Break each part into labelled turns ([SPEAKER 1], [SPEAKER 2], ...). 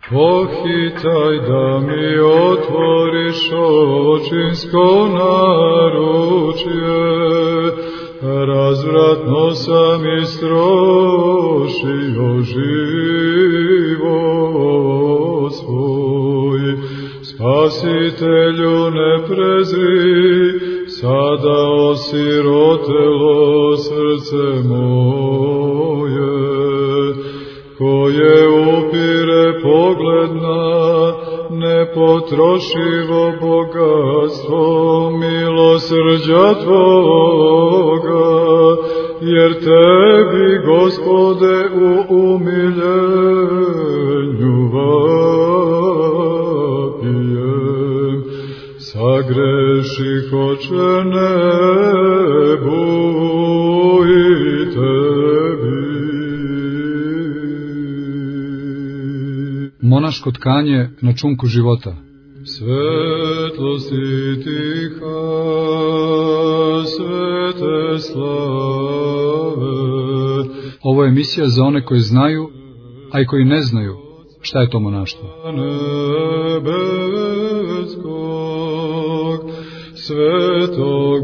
[SPEAKER 1] Pohitaj da mi otvoriš očinsko naručje, razvratno sam istrošio život svoj. Spasitelju ne prezri, sada osirotelo srce moje, koje upire pogled na nepotrošivo bogatstvo milosrđa Tvoga, jer Tebi, Gospode, u umiljenju vapijem. Sagreših, Oče, nebu i Tebi.
[SPEAKER 2] Monaško tkanje na čunku života.
[SPEAKER 1] Svetlosti tiha, svete slave.
[SPEAKER 2] Ovo je emisija za one koji znaju, a i koji ne znaju šta je to monaštvo.
[SPEAKER 1] Nebeskog, svetog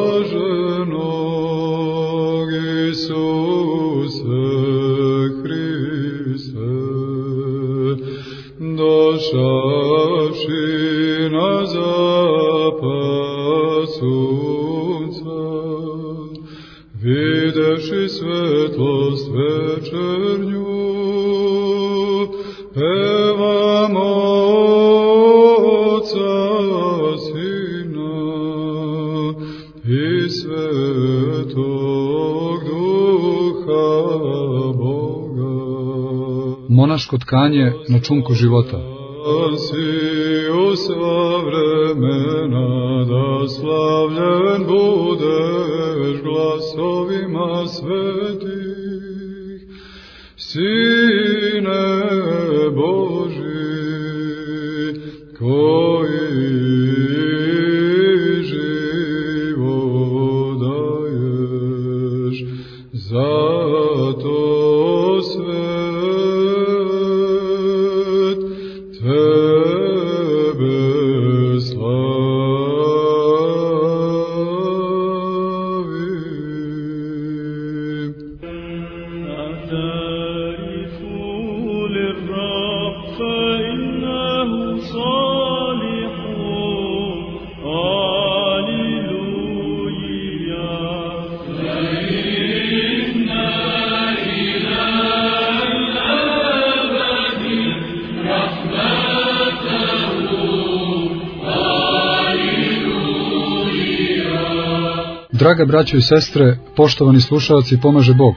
[SPEAKER 1] blaženog Isuse Hriste, došavši na zapad sunca, videvši svetlost večernju, pevamo Otca, Sina i Svetog Duha Boga.
[SPEAKER 2] Monaško tkanje na čunku života.
[SPEAKER 1] Si u sva vremena, da slavljen budeš glasovima svetih, Sine Boži, koji život daješ, zato svet Tebe slavi.
[SPEAKER 2] Draga braćo i sestre, poštovani slušalci, pomaže Bog.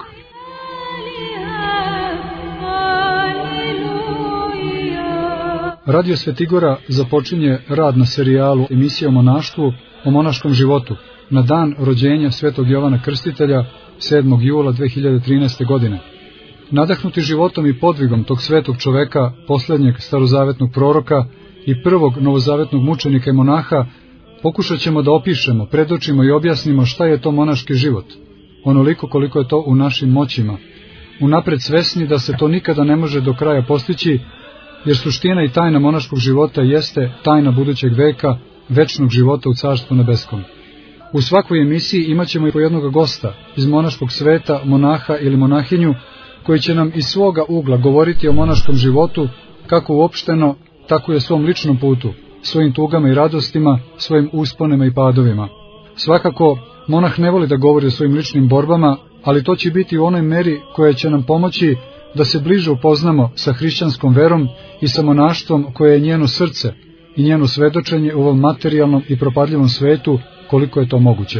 [SPEAKER 2] Radio Svetigora započinje rad na serijalu emisije o monaštvu, o monaškom životu, na dan rođenja Svetog Jovana Krstitelja, 7. jula 2013. godine. Nadahnuti životom i podvigom tog svetog čoveka, posljednjeg starozavetnog proroka i prvog novozavetnog mučenika i monaha, pokušat ćemo da opišemo, predočimo i objasnimo šta je to monaški život, onoliko koliko je to u našim moćima, unapred svesni da se to nikada ne može do kraja postići, jer suština i tajna monaškog života jeste tajna budućeg veka, večnog života u Carstvu nebeskom. U svakoj emisiji imat ćemo i po jednog gosta iz monaškog sveta, monaha ili monahinju, koji će nam iz svoga ugla govoriti o monaškom životu, kako uopšteno, tako i o svom ličnom putu, svojim tugama i radostima, svojim usponima i padovima. Svakako, monah ne voli da govori o svojim ličnim borbama, ali to će biti u onoj meri koja će nam pomoći da se bliže upoznamo sa hrišćanskom verom i sa monaštvom koje je njeno srce i njeno svedočenje u ovom materijalnom i propadljivom svetu, koliko je to moguće.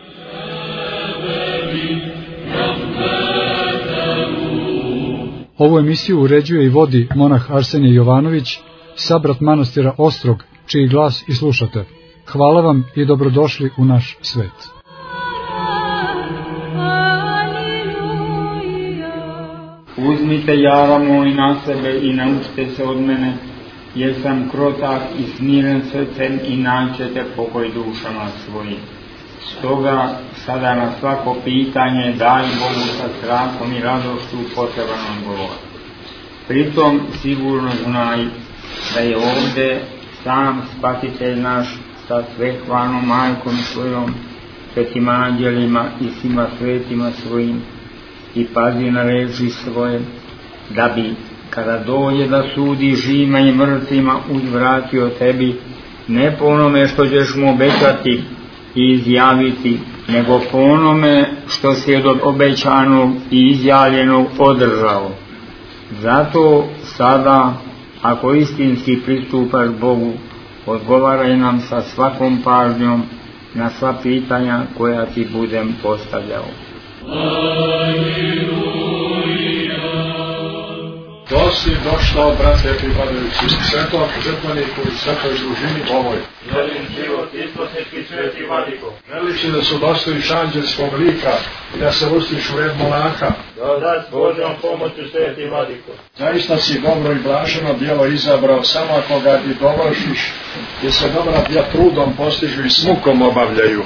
[SPEAKER 2] Ovu emisiju uređuje i vodi monah Arsenije Jovanović, sabrat manastira Ostrog, čiji glas i slušate. Hvala vam i dobrodošli u naš svet.
[SPEAKER 3] Uzmite jara moj na sebe i naučite se od mene, jer sam krotak i smiren srcem i naćete pokoj dušama svojim. Stoga sada na svako pitanje daj Bogu sa strahom i radošću potreban odgovor. Pritom sigurno znaj da je ovde sam Spasitelj naš sa svehvanom majkom svojom, svetim anđelima i svima svetima svojim, i pazi na reči svoje, da bi kada dođe da sudi živima i mrtvima uzvratio tebi, ne po onome što ćeš mu obećati i izjaviti, nego po onome što si od obećanog i izjavljenog održao. Zato sada, ako istinski pristupaš Bogu, odgovaraj nam sa svakom pažnjom na sva pitanja koja ti budem postavljao.
[SPEAKER 4] To si došao, brate, pripadajući svetom žrtveniku i svetoj družini ovoj.
[SPEAKER 5] Želim život isposnički sveti vladiko.
[SPEAKER 4] Želiš li da se udostojiš anđelskog lika i da se ustiš u red monaha?
[SPEAKER 5] Da s Božjom pomoću sveti vladiko.
[SPEAKER 4] Zaista si dobro i blaženo djelo izabrao, samo ako ga i dovršiš, jer se dobra djela trudom postižu i s mukom obavljaju.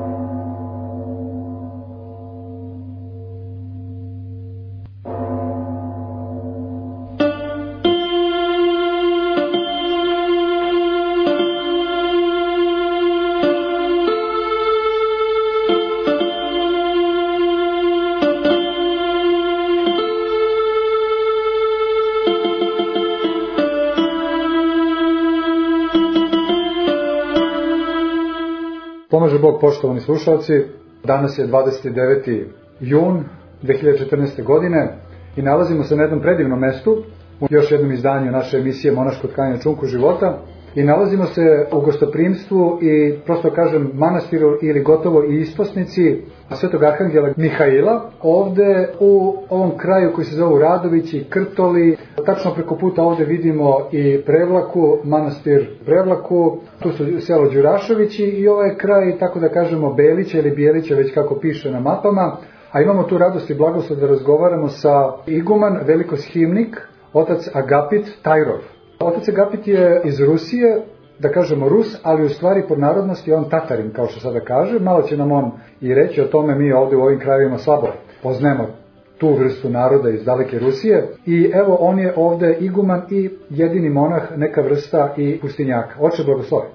[SPEAKER 2] Pomaže Bog, poštovani slušalci, danas je 29. jun 2014. godine i nalazimo se na jednom predivnom mestu, u još jednom izdanju naše emisije Monaško tkanje čunku života, i nalazimo se u gostoprimstvu i, prosto kažem, manastiru ili gotovo i isposnici Svetog Arhangela Mihaila, ovde u ovom kraju koji se zove Radovići, Krtoli. Tačno preko puta ovde vidimo i Prevlaku, manastir Prevlaku, tu su selo Đuraševići i ovaj kraj, tako da kažemo, Belića ili Bijelića, već kako piše na mapama. A imamo tu radost i blagoslov da razgovaramo sa iguman, velikosхимnik, otac Agapit Tajrov. Otac Agapit je iz Rusije, da kažemo Rus, ali u stvari po narodnosti on Tatarin, kao što sada kaže. Malo će nam on i reći o tome, mi ovdje u ovim krajevima slabo poznajemo tu vrstu naroda iz daleke Rusije. I evo, on je ovdje iguman i jedini monah, neka vrsta i pustinjaka. Oče, blagoslovi.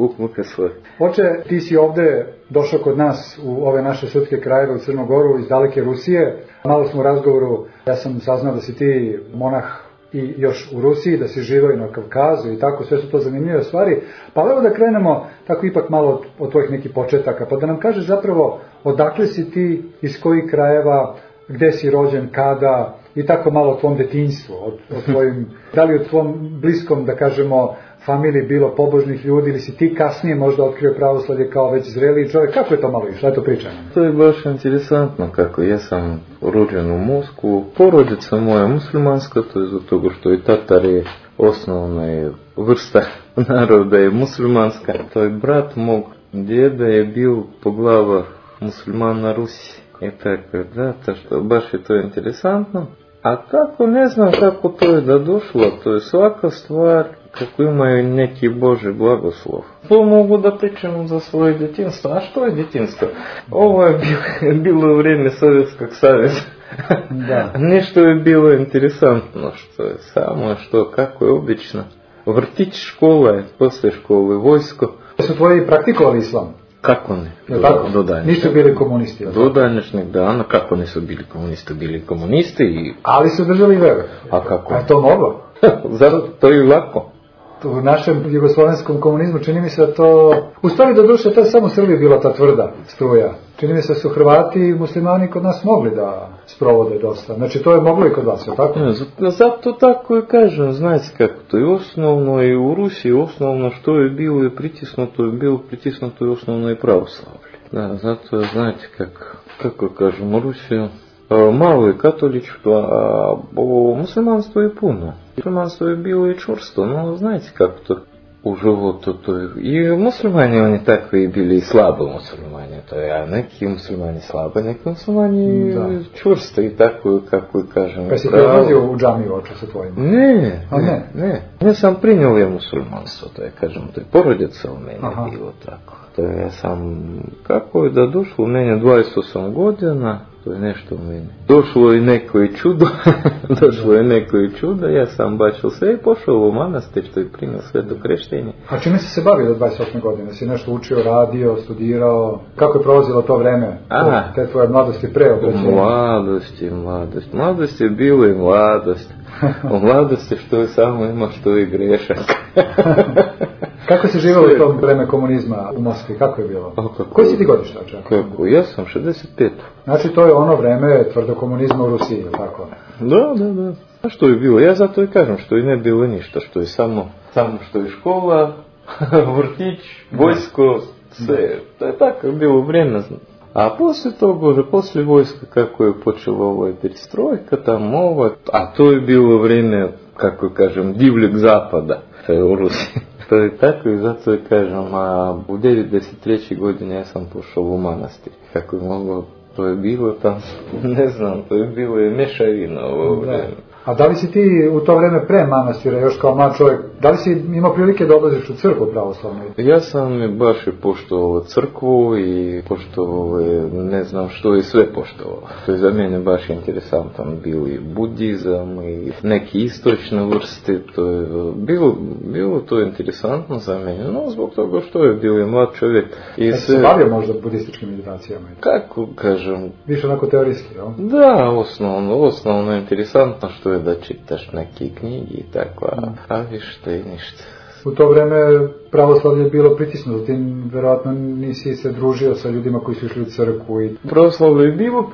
[SPEAKER 2] Oče, ti si ovdje došao kod nas u ove naše srpske krajeve u Crnu Goru iz daleke Rusije. Malo smo u razgovoru, ja sam saznao da si ti monah i još u Rusiji, da si živao i na Kavkazu i tako, sve su to zanimljive stvari. Pa evo da krenemo tako ipak malo od tvojih nekih početaka, pa da nam kažeš zapravo odakle si ti, iz kojih krajeva, gde si rođen, kada, i tako malo o tvom detinjstvu, o tvojim, da li o tvom bliskom, da kažemo, familiji bilo pobožnih ljudi, ili si ti kasnije možda otkrio pravoslavlje kao već zreliji čovjek, kako je to malo išlo, eto pričaj nam.
[SPEAKER 6] To je baš interesantno, kako ja sam rođen u Moskvu, porodica moja muslimanska, to je zbog toga što i Tatar je osnovna vrsta naroda je muslimanska, to je brat mog djeda je bio poglava musliman na Rusi. I tako, da, to što baš je to interesantno. A kako, ne znam kako to je da došlo, to je svaka stvar kako imaju neki Boži blagoslov. To mogu da pričam za svoje djetinjstvo. A što je djetinjstvo? Ovo je bilo vrijeme Sovjetskog saveza. Da. Nešto je bilo interesantno, što je samo, što kako je obično. Vrtić, škola je, posle škole, vojsko.
[SPEAKER 2] Su tvoji praktikovali islam?
[SPEAKER 6] Kako ne?
[SPEAKER 2] Do današnjeg. Nisu bili komunisti?
[SPEAKER 6] Do današnjeg dana, kako nisu bili komunisti? Bili komunisti i...
[SPEAKER 2] Ali su držali veru.
[SPEAKER 6] A kako?
[SPEAKER 2] A je to moglo?
[SPEAKER 6] Zato to je lako.
[SPEAKER 2] U našem jugoslovenskom komunizmu čini mi se da to... U stvari do duše to je samo Srbiji bila ta tvrda struja. Čini mi se da su Hrvati i muslimani kod nas mogli da sprovode dosta. Znači to je moglo i kod vas, je tako?
[SPEAKER 6] Zato tako i kažem, znajte kako to je osnovno i u Rusiji, osnovno što je bilo i pritisnuto je osnovno i pravoslavlje. Da, zato znajte kako kažem, u Rusiji malo je katoličko, a muslimanstvo je puno. Muslimanstvo je bilo i čvrsto, no znajte kako to u životu to je. I muslimani oni takvi bili slabo muslimani, to je, a neki muslimani slabo, neki muslimani čvrsto i tako kako kažem.
[SPEAKER 2] Kad si ti odlazio u džamiju oče sa tvojima?
[SPEAKER 6] Ne. Ja sam prinjel je muslimanstvo, to je, kažem, to je porodica u meni bilo tako. To je, ja sam, kako je da došlo, u meni 28 godina, to je nešto u meni. Došlo je neko i čudo, ja sam bačio sve i pošao u manastir, što je primio sveto kreštenje.
[SPEAKER 2] A čime si se bavio do 28. godine? Si nešto učio, radio, studirao? Kako je prolazilo to vreme? Te tvoje mladosti pre obraćenja?
[SPEAKER 6] Mladost je bilo i mladost. U mladosti što je samo ima, što je grešak.
[SPEAKER 2] Kako si živio u tom vreme komunizma u Moskvi? Kako je bilo? Koji si ti godišta?
[SPEAKER 6] Kako? Ja sam 65.
[SPEAKER 2] Znači to je ono vreme tvrdo komunizma u Rusiji, tako?
[SPEAKER 6] Da. A što je bilo? Ja zato i kažem što i ne bilo ništa, što je samo što je škola, vrtić, vojsko, sve. To je tako bilo vrijeme. A poslije toga, poslije vojska, kako je počelo ovo perestrojka, a to je bilo vrijeme, kako kažem, divljeg zapada u Rusiji. To je tako i zato je kažem, a u 93. godine ja sam pošao u manastir. Kako je moglo, to je bilo tam, ne znam, to je bilo i mešavina ovo vrijeme.
[SPEAKER 2] A da li si ti u to vrijeme pre manastira, još kao mlad čovjek, da li si imao prilike da odlaziš u crkvu pravoslavnu?
[SPEAKER 6] Ja sam baš i poštovao crkvu i poštovao, ne znam što je sve poštovao. To je za mene baš interesantan bio i budizam i neki istočne vrste, to je bilo to interesantno za mene, no zbog toga što je bio mlad čovjek. I
[SPEAKER 2] se bavio možda budističkim meditacijama?
[SPEAKER 6] Kako kažem?
[SPEAKER 2] Više onako teorijski, jel?
[SPEAKER 6] Da, osnovno je interesantno što je da čitaš neke knjige i tako, a viš i ništa.
[SPEAKER 2] U to vreme pravoslavlje je bilo pritisnuto, ti vjerojatno nisi se družio sa ljudima koji su išli u crkvu.
[SPEAKER 6] Pravoslavlje je bilo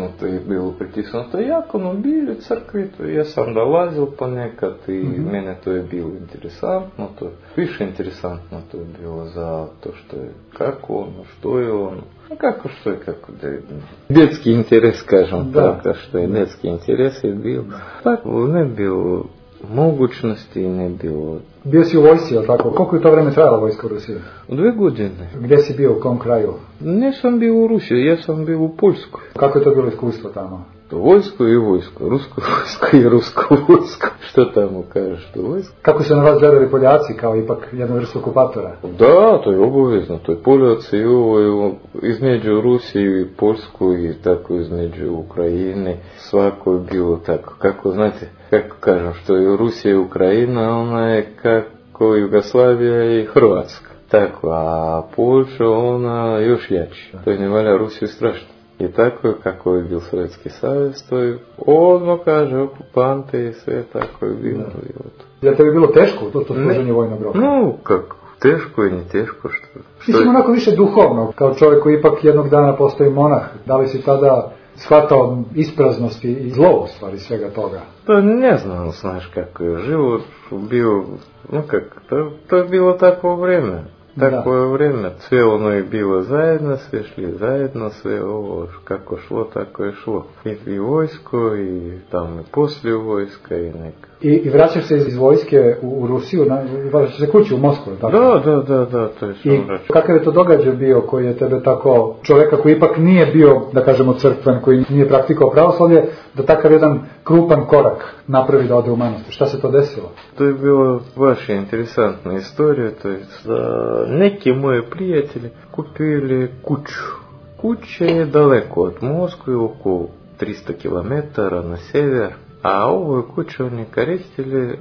[SPEAKER 6] pritisnuto jako, no bili crkvi, ja sam dolazil ponekad i mene to je bilo interesantno, to je više interesantno to je bilo za to što je kako ono, što je ono. Kako da je djetski interes, kažem tako, što je djetski interes je bio. Tako, ne bilo mogućnosti, ne bilo...
[SPEAKER 2] Bio si u vojsci, ali tako? Koliko je to vreme trajala vojska u Rusiji?
[SPEAKER 6] 2 godine.
[SPEAKER 2] Gdje si bio, u kom kraju?
[SPEAKER 6] Nisam bio u Rusiji, ja sam bio u Poljskoj.
[SPEAKER 2] Kako je to bilo iskustvo tamo?
[SPEAKER 6] To vojsko i vojsko, rusko vojsko i rusko vojsko. Što tamo kažeš, to vojsko?
[SPEAKER 2] Kako su na vas gledali Poljaci, kao ipak jednu vrstu okupatora?
[SPEAKER 6] Da, to je obavezno, to je Poljaci i ovo između Rusije i Poljsku i tako između Ukrajine, svako je bilo tako. Kako, znate, kako kažem, što je Rusija i Ukrajina, ona je kako Jugoslavija i Hrvatska. Tako, a Poljša, ona još jači. To je ne valja Rusiju strašno. I tako je kako je bil Sovjetski savez, to je odmah kaže okupante i sve tako je bilo.
[SPEAKER 2] Je tebi bilo teško to služenje vojnog roka?
[SPEAKER 6] No, kako? Teško i ne teško što...
[SPEAKER 2] Ti si onako više duhovno, kao čovjek koji ipak jednog dana postoji monah. Da li si tada shvatao ispraznost i zlo u stvari svega toga?
[SPEAKER 6] Pa ne znam, znaš kako je život bio, no kako, to je bilo takvo vrijeme. Tako je vrijeme, sve ono je bilo zajedno, sve šli zajedno, sve ovo kako šlo, tako je šlo. I vojsko, i tamo i poslije vojska, i neka.
[SPEAKER 2] I vraćaš se iz vojske u Rusiju, vraćaš se kući u Moskvu, tako?
[SPEAKER 6] Da, to je što vraćaš.
[SPEAKER 2] I kakav je to događaj bio koji je tebe tako, čovjeka koji ipak nije bio, da kažemo, crkven, koji nije praktikao pravoslavlje, da takav jedan krupan korak napravi da ode u manastir? Šta se to desilo?
[SPEAKER 6] To je bila baš interesantna istorija, to je da neki moji prijatelji kupili kuću. Kuća je daleko od Moskve, oko 300 km na sjever, a ovu kuću oni koristili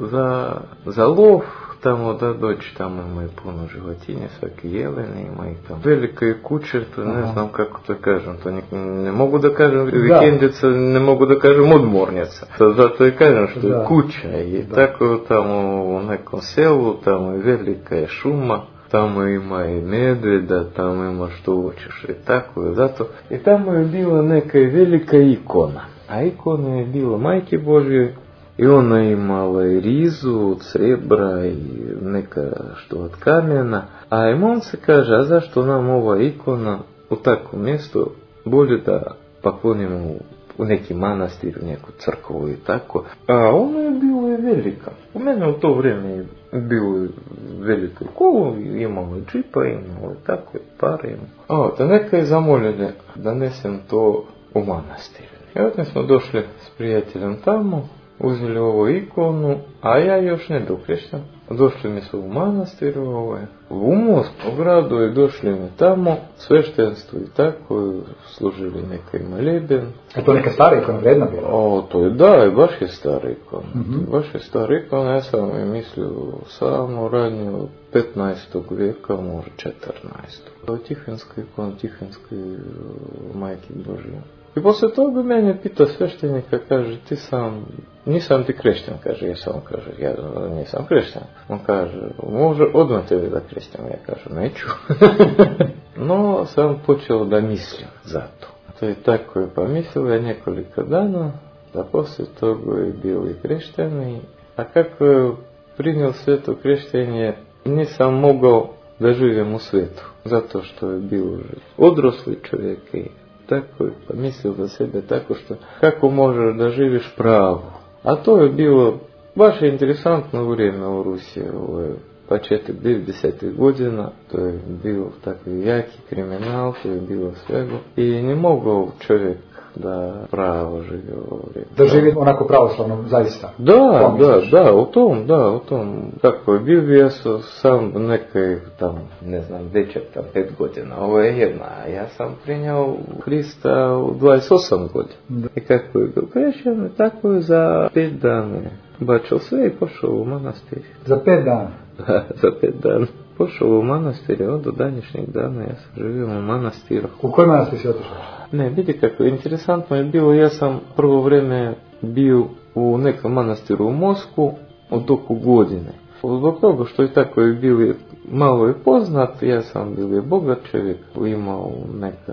[SPEAKER 6] za lov, tamo da doći, tamo imaju puno životinje, svaki jeleni, ima ih tamo. Velika je kuća, to ne znam kako to kažem, to ne mogu da kažem vikendica, ne mogu da kažem odmornica. Zato i kažem što je kuća i tako tamo u nekom selu, tamo je velika je šuma. Tamo ima i medvjeda, tamo ima što hoćeš i tako je zato. I tamo je bila neka velika ikona. A ikona je bila Majke Božje i ona imala i rizu od srebra i neka što od kamena. A on se kaže, a zašto nam ova ikona u takvom mjestu bolje da poklonimo u neki manastir, u neku crkvu i tako. A ona je bila i velika. U mene u to vrijeme je bilo veliko kolo, imalo i džipa, imalo i tako i pare. Da neka je zamoljene da nesem to u manastir. I odne smo došli s prijateljem tamo, uzeli ovu ikonu, a ja još ne bio krešten. Došli mi su u manastir u Moskvu, u gradu i došli mi tamo, sveštenstvo i tako, služili neki moleben.
[SPEAKER 2] A to neka stara ikona, vredna bila?
[SPEAKER 6] To je, da, baš je stara ikona. Baš je stara ikona, ja sam je mislio samo ranije od 15. vijeka, možda 14. To je Tihinska ikona, Tihinske majke Božje. I poslije toga mene pita sveštenika, kaže, nisam ti krešten, kaže, ja nisam krešten. On kaže, može odmah tebe da krešten, ja kažem, neću. No, sam počeo da mislim za to. To je tako, pa mislio je nekoliko dana, da poslije toga je bili krešteni, a kako je prinio sveto kreštenje, nisam mogao da živim u svetu, zato što je bio odrasli čovjek i tako je pa mislio za sebe tako što kako možeš da živiš pravo. A to je bilo baš interesantno vrijeme u Rusiji, početak 90. godina, to je bilo tako jaki kriminal, to je bilo svega i ne mogao čovjek da pravo živi ovo vrijeme.
[SPEAKER 2] Da živi onako pravoslavno, zaista?
[SPEAKER 6] Da, u tom, kako je bio sam nekaj tam, ne znam, dečak tam 5 godina, ovo je jedna, a ja sam prinjao Hrista u 28 godina. I kako je bio krešen, tako je za 5 dana bačao sve i pošao u manastir.
[SPEAKER 2] Za 5 dana?
[SPEAKER 6] Da, za 5 dana. Pošao u manastir, do današnjeg dana ja sam živio u manastiru.
[SPEAKER 2] U koji manastir si otišao?
[SPEAKER 6] Ne, vidi kako, interesantno je bilo, ja sam prvo vrijeme bio u nekom manastiru u Moskvu u toku godine. Zbog toga što je tako je bili malo je poznat, ja sam bio bogat čovjek, imao neka...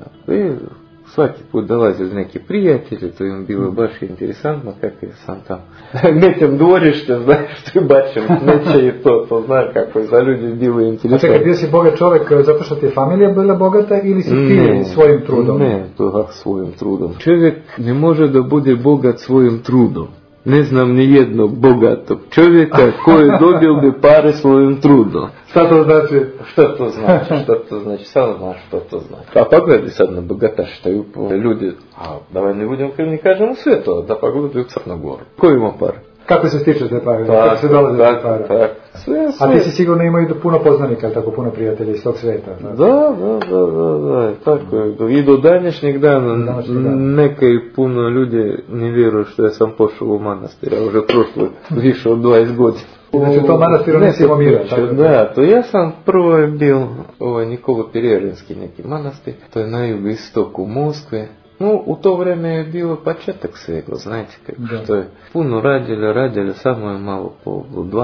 [SPEAKER 6] Svaki put dolazili neki prijatelji, to im bilo baš interesantno kako je sam tam nećem dvorište, znaš što je bačem neće i to znaš kako je za ljudi bilo interesantno. A
[SPEAKER 2] čekaj, bio si bogat čovjek zato što ti je familija bila bogata ili si ti svojim trudom?
[SPEAKER 6] Ne, to svojim trudom. Čovjek ne može da bude bogat svojim trudom. Ne znam ni jednog bogatog čovjeka koji je dobio bi pare svojim trudom.
[SPEAKER 2] Šta to znači?
[SPEAKER 6] Što to znači? Samo znaš što to znači. A pa gledaj sad na bogataštaju ljudi, davaj ne budemo krivni kažemo sve to, da pa gledaju u Crnogoru. Ko ima pare?
[SPEAKER 2] Kako se stiče te pare? Kako se dolaze te pare?
[SPEAKER 6] Tak. Sve.
[SPEAKER 2] A ti si sigurno imao i puno poznanika, tako puno prijatelja iz tog svijeta.
[SPEAKER 6] Da, tako je. I do današnjeg dana neka i puno ljudi ne vjeruju što ja sam pošao u manastir, a už prošlo više od 20 godina.
[SPEAKER 2] Znači u tom manastiru nisi imao mira?
[SPEAKER 6] Da, to ja sam prvo je bio Nikola Pererinski neki manastir, to je na jugoistoku Moskve. No, u to vrijeme je bilo početak svega, znajte kako, što je puno radili, samo je malo po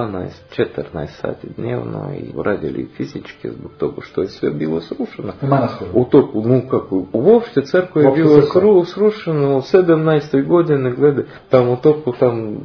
[SPEAKER 6] 12-14 sati dnevno i radili fizički zbog toga što je sve bilo srušeno.
[SPEAKER 2] U manastiru?
[SPEAKER 6] U toku, uopšte crkva je bilo srušeno u 17. godine, gledaj, tam u toku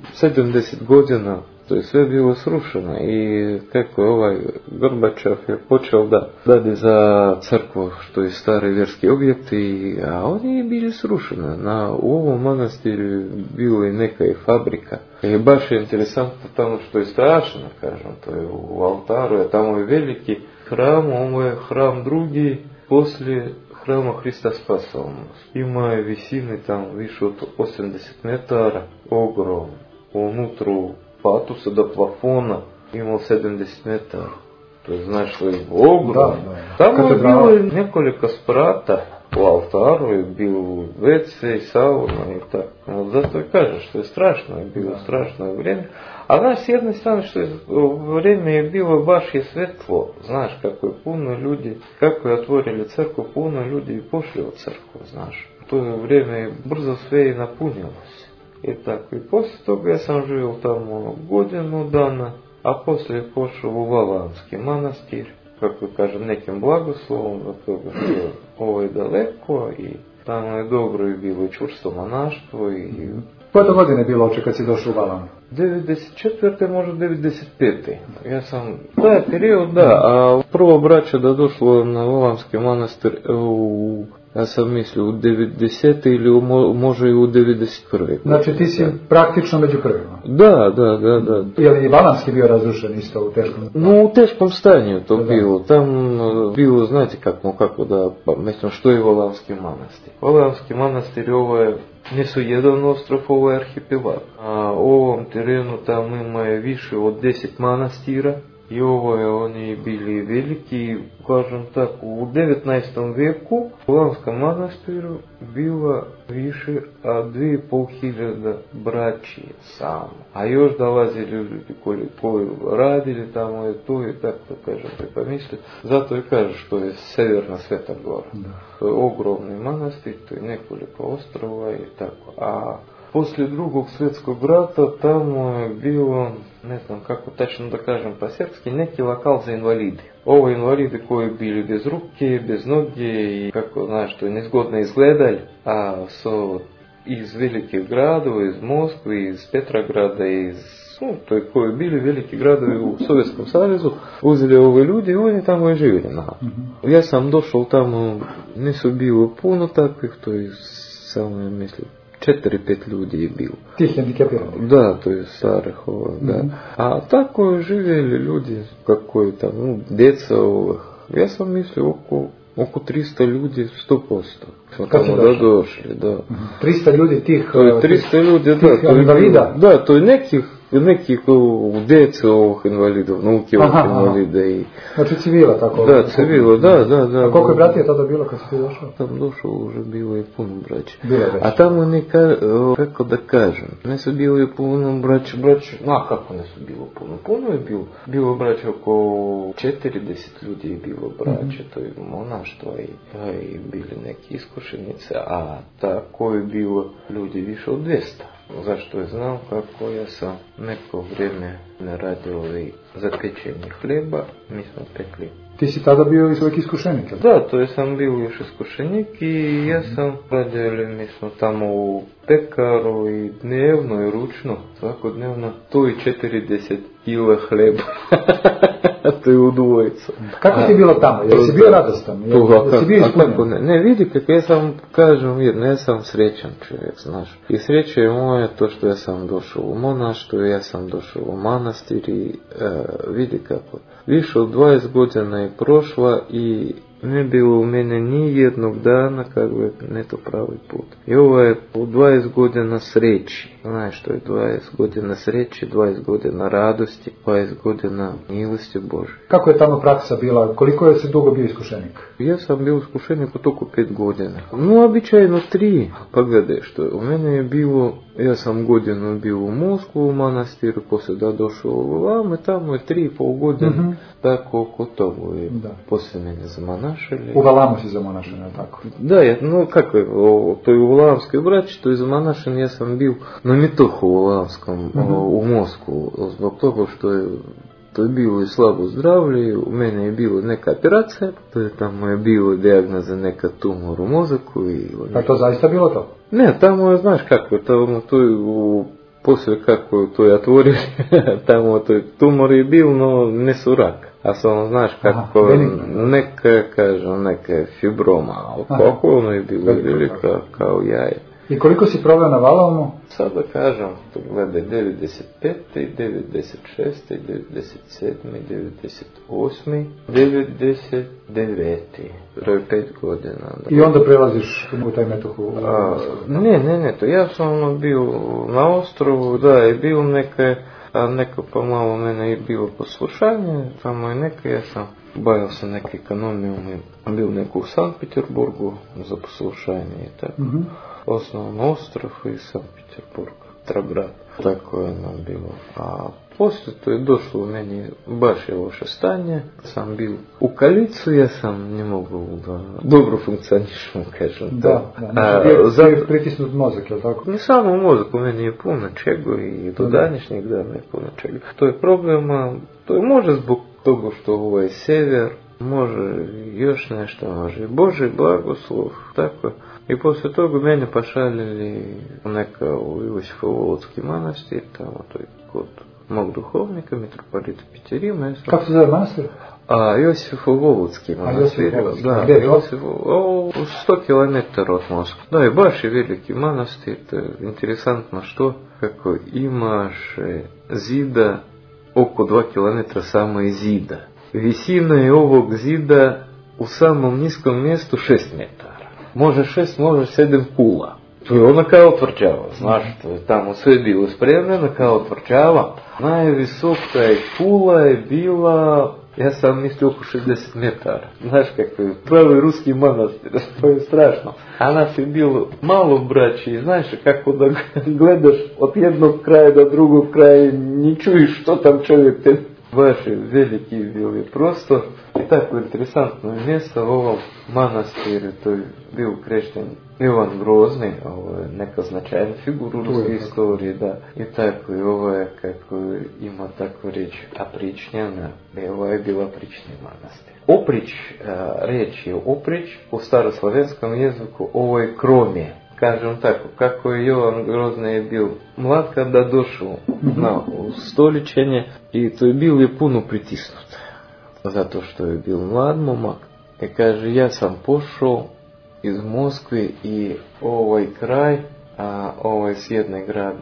[SPEAKER 6] 70 godina, to je sve bilo srušeno i kako je Gorbačov je počeo da radi za crkvu što je stari vjerski objekti, a oni je bili srušeni. U ovom manastiru bilo je neka fabrika. I baš je interesantno tamo što je strašno, kažem, to je u altaru, a tamo je veliki hram, ovo je hram drugi poslije hrama Hrista Spasonosnog. Ima je visine tamo više od 80 metara, ogrom, unutru patusa do plafona imao 70 metara. To je znaš što je ogromno. Tamo je bilo nekoliko sprata. U altaru je bilo WC i sauna i tako. Zato je kažem što je strašno, je bilo strašno vrijeme. A znaš, s jedne strane što je vrijeme je bilo baš je svetlo. Znaš kako je puno ljudi, kako je otvorili crkvu, puno ljudi i pošli u crkvu, znaš. To je vrijeme brzo sve i napunilo se. I tako, i poslije toga ja sam živio tamo godinu dana, a poslije pošao u Valanski manastir, kako kažem, nekim blagoslovom, od toga što ovo je daleko i tamo je dobro i bilo i čvrsto monaštvo i...
[SPEAKER 2] Koje to godine je bilo uopće kad si došao u Valan?
[SPEAKER 6] 94. možda 95. Ja sam, taj period, da, a prvo braća da došlo na Valanski manastir u Ja sam mislio u 90. ili može i u 91.
[SPEAKER 2] Znači ti si praktično među prvima.
[SPEAKER 6] Da.
[SPEAKER 2] Je li i Valamski bio razrušen isto u teškom?
[SPEAKER 6] No u teškom stanju to bilo. Tam bilo, znate kako da, pa mislim što je Valamski manastir. Valamski manastir ovo je nisu jedan ostrov, ovo je arhipelag. A u ovom terenu tam ima je više od 10 manastira. I ovo je, oni bili veliki, kažem tako, u 19. veku u Valamskom manastiru bilo više od 2500 braći samo. A još dolazili ljudi koji radili tamo je to i tako da kažem, pa misli. Zato i kažem što je severna Sveta Gora. To je ogromni manastir, to je nekoliko ostrova i tako. A poslije Drugog svjetskog rata tamo je bilo, ne znam kako tačno da kažem pa srpski, neki lokal za invalide. Ovo invalide koji bili bez ruke, bez noge i kako znaš, to je nezgodno izgledali, a su iz velikih gradova, iz Moskve, iz Petrograda, to je koji bili veliki gradovi u Sovjetskom savezu, uzeli ove ljudi i oni tamo je živjeli. Ja sam došao tamo, nisu bilo puno takvih, to je samo, ja mislim, 4-5 ljudi je bilo.
[SPEAKER 2] Tih hendikepiranih?
[SPEAKER 6] Da, to je starih da. A tako je živjeli ljudi, kako je tamo, djeca ovih. Ja sam mislio oko 300 ljudi 100%. Smo tamo došli, da.
[SPEAKER 2] 300 ljudi tih...
[SPEAKER 6] To je 300 ljudi, da.
[SPEAKER 2] Invalida?
[SPEAKER 6] Da, to je nekih djece ovih invalida, vnuke ovih invalida i...
[SPEAKER 2] Znači civila tako?
[SPEAKER 6] Da, civila, da.
[SPEAKER 2] A koliko je bratija tada bilo kad si ti došao?
[SPEAKER 6] Tam došao už bilo je puno braća.
[SPEAKER 2] A
[SPEAKER 6] tamo kako da kažem, ne su bilo je puno braća, kako ne su bilo puno? Puno je bilo braća oko 40 ljudi je bilo braća, to je monaštvo i bili neki iskušenice, a tako je bilo ljudi više od 200. Zašto je znao kako ja sam neko vrijeme ne radio za pečenje hljeba, mi smo pekli.
[SPEAKER 2] Ti si tada bio i uvijek iskušenik?
[SPEAKER 6] Da, to je sam bio još iskušenik i ja sam radili, mi smo tamo u pekaru i dnevno i ručno, svakodnevno, to i 40 kila hljeba. To je u dvojicu.
[SPEAKER 2] Kako ti je bilo tamo? Jesi bio radostan? Jesi bio ispunjen?
[SPEAKER 6] Ne, vidi kako ja sam, kažem, ne sam srećan čovjek, znaš. I sreće je moje to što ja sam došao u monaštvo, ja sam došao u manastir i vidi kako. Više od 20 godina je prošla i ne bilo u mene ni jednog dana kako je ne to pravi put. I ovo je u 20 godina sreći. Znaš što je 20 godina sreći, 20 godina radosti, 20 godina milosti Bože.
[SPEAKER 2] Kako je tamo praksa bila? Koliko je se dugo bio iskušenik?
[SPEAKER 6] Ja sam bio iskušenik od oko 5 godina. No, običajno 3. Pa gledaj što je. U mene je bilo, ja sam godinu bio u Moskvu u manastiru, poslije da došao u Valame, tamo je 3,5 godine, tako oko toga je. Poslije mene zamanašali.
[SPEAKER 2] U Valamu si zamanašen, je tako?
[SPEAKER 6] Da, kako je, to je u Valamskoj braći, to je zamanašen, ja sam bio na Mitohu u Valamskom, u Moskvu, zbog toga što je to je bilo i slabo zdravlje, u mene je bilo neka operacija, tamo je bilo dijagnoza neka tumor u mozaku.
[SPEAKER 2] A to zaista bilo to?
[SPEAKER 6] Ne, tamo je, znaš kako, to je poslije kako to je otvorili, tamo to je tumor je bio, no ne su rak. A samo znaš kako, neka fibroma, kako ono je bilo velika kao jaje.
[SPEAKER 2] I koliko si proveo na Valamu?
[SPEAKER 6] Sad da kažem, to gledaj 95. 96. 97. 98. 99. To je 5 godina.
[SPEAKER 2] I onda prelaziš u taj Metohu?
[SPEAKER 6] Ne, to ja sam bio na ostrovu, da, je bio neka pomalo mene je bilo poslušanje, tamo je neka, ja sam bavio se neke ekonomijom, bio neko u Sankt Peterburgu za poslušanje i tako. Osnovno ostrov i Sankt Peterburg, Trograd, tako je nam bilo. A poslije to je došlo u meni baš je loše stanje, sam bio u kalicu, ja sam ne mogu da dobro funkcionišem, kažem.
[SPEAKER 2] Da, je pritisnut mozak, je li tako?
[SPEAKER 6] Ne samo mozak, u meni je puno čega i do današnjeg dana je puno čega. To je problema, to je može zbog toga što ovo je sever, može još nešto, može Boži blagoslov, tako. I poslije toga mene pošaljali u Iosifov-Volodski manastir, tamo to je kod mog duhovnika, mitropolita Piterima.
[SPEAKER 2] Kako se zove manastir?
[SPEAKER 6] Josifo-Voludski manastir. Da,
[SPEAKER 2] gdje je to?
[SPEAKER 6] 100 km od Moskve. Da, je baš i veliki manastir. Interesantno što, kako imaš zida oko 2 km samo iz zida. Visina je ovog zida u samom niskom mjestu 6 metara. Može 6, može 7 kula. To je ona kao tvrđava, znaš, to je tamo sve bilo spremljeno kao tvrđava. Najvisoka je kula je bila, ja sam mislio oko 60 metara. Znaš kako je, pravi ruski manastir, to je strašno. A nas je bilo malo braći, znaš kako da gledaš od jednog kraja do drugog kraja, ni čuješ što tam čovjek te. Baš je veliki bili prostor i tako interesantno mjesto u ovom manastiru, to je bio krešten Ivan Grozni, ovo je neka značajna figura u ruskoj istoriji, da, i tako i ovo je, kako ima tako reći, apričnjana, ovo je bila aprični manastir. Oprič, reč je oprič, u staroslavenskom jeziku ovo je kromje. Kažem tako, kako je Jovan Grozni je bio mlad kada došao na ustoličenje i to je bilo je puno pritisnut. Zato što je bio mlad momak. I kaže, ja sam pošao iz Moskve i ovaj kraj, ovaj s jedne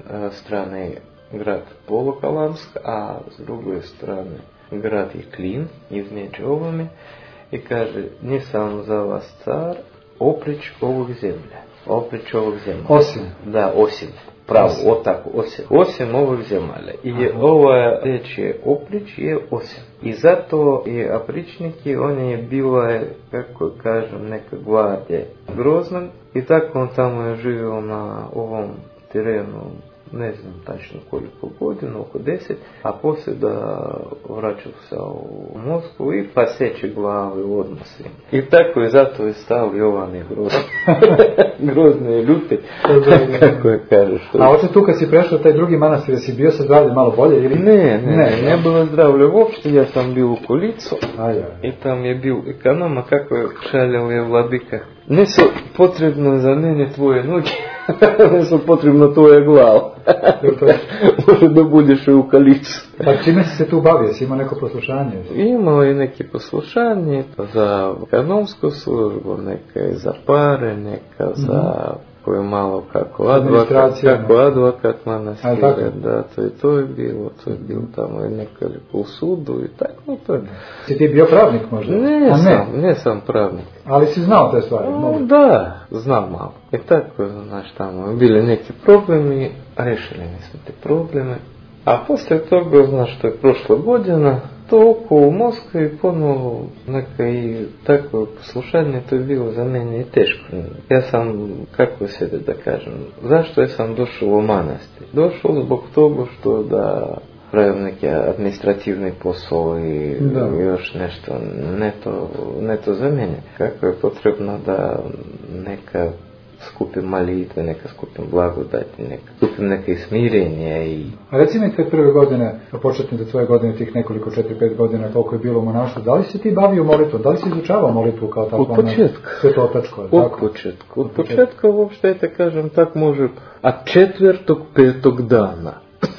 [SPEAKER 6] strane grad Polokalamsk, a s druge strane grad je Klin, između ovome. I kaže, nisam za vas car, oprič ovog zemlje. Oprič ovog zemalja.
[SPEAKER 2] Osim.
[SPEAKER 6] Da, osim. Pravo, otako, osim. Osim ovog zemalja. I ova reč je oprič je osim. I zato je apričniki, on je bila, kako kažem, neka gvardija Groznog. I tako on tamo je živio na ovom terenu, ne znam tačno koliko godina, oko 10, a poslije da vraćao se u Moskvu i pa seče glave u odnosi. I tako je zato je stao Jovan je Grozni je ljuti, kako je kažeš.
[SPEAKER 2] A oče tu kad si prešao taj drugi manastir, si bio se zdravlje malo bolje ili?
[SPEAKER 6] Ne bilo zdravlje uopšte, ja sam bio u Kolicu i tam je bio ekonoma, kako je šaljao je vladika. Ne su potrebno za mene tvoje noge, ne su potrebno tvoja glava. Može da budeš u Kalicu.
[SPEAKER 2] Pa čime si se tu bavio? Si imao neko poslušanje?
[SPEAKER 6] Imao je neke poslušanje za ekonomsku službu, neka je za pare, neka za koju malo kako advokat manastira, da, to je bilo tamo je nekoliko u sudu i tako to je.
[SPEAKER 2] Si ti bio pravnik možda?
[SPEAKER 6] Ne sam pravnik.
[SPEAKER 2] Ali si znao te stvari?
[SPEAKER 6] Da, znam malo. I tako, znaš, tamo bili neki problemi, rešili nismo te probleme. A poslije toga, znaš, što je prošla godina, to oko u Moskvi ponovo neka i tako poslušanje, to je bilo za mene i teško. Ja sam, kako se da kažem, zašto ja sam došao u manastir? Došao zbog toga što da pravim neki administrativni posao i još nešto, ne to za mene. Kako je potrebno da neka skupim molitve, neka skupim blagodati, neka skupim neke smirenje i...
[SPEAKER 2] A reci mi te prve godine, početne tvoje godine, tih nekoliko 4-5 godina, koliko je bilo u monaštvu, da li si ti bavio molitvom, da li si izučavao molitvu kao tako?
[SPEAKER 6] Od početka. Od početka uopšte, te kažem, tak može, a 4. 5. dana.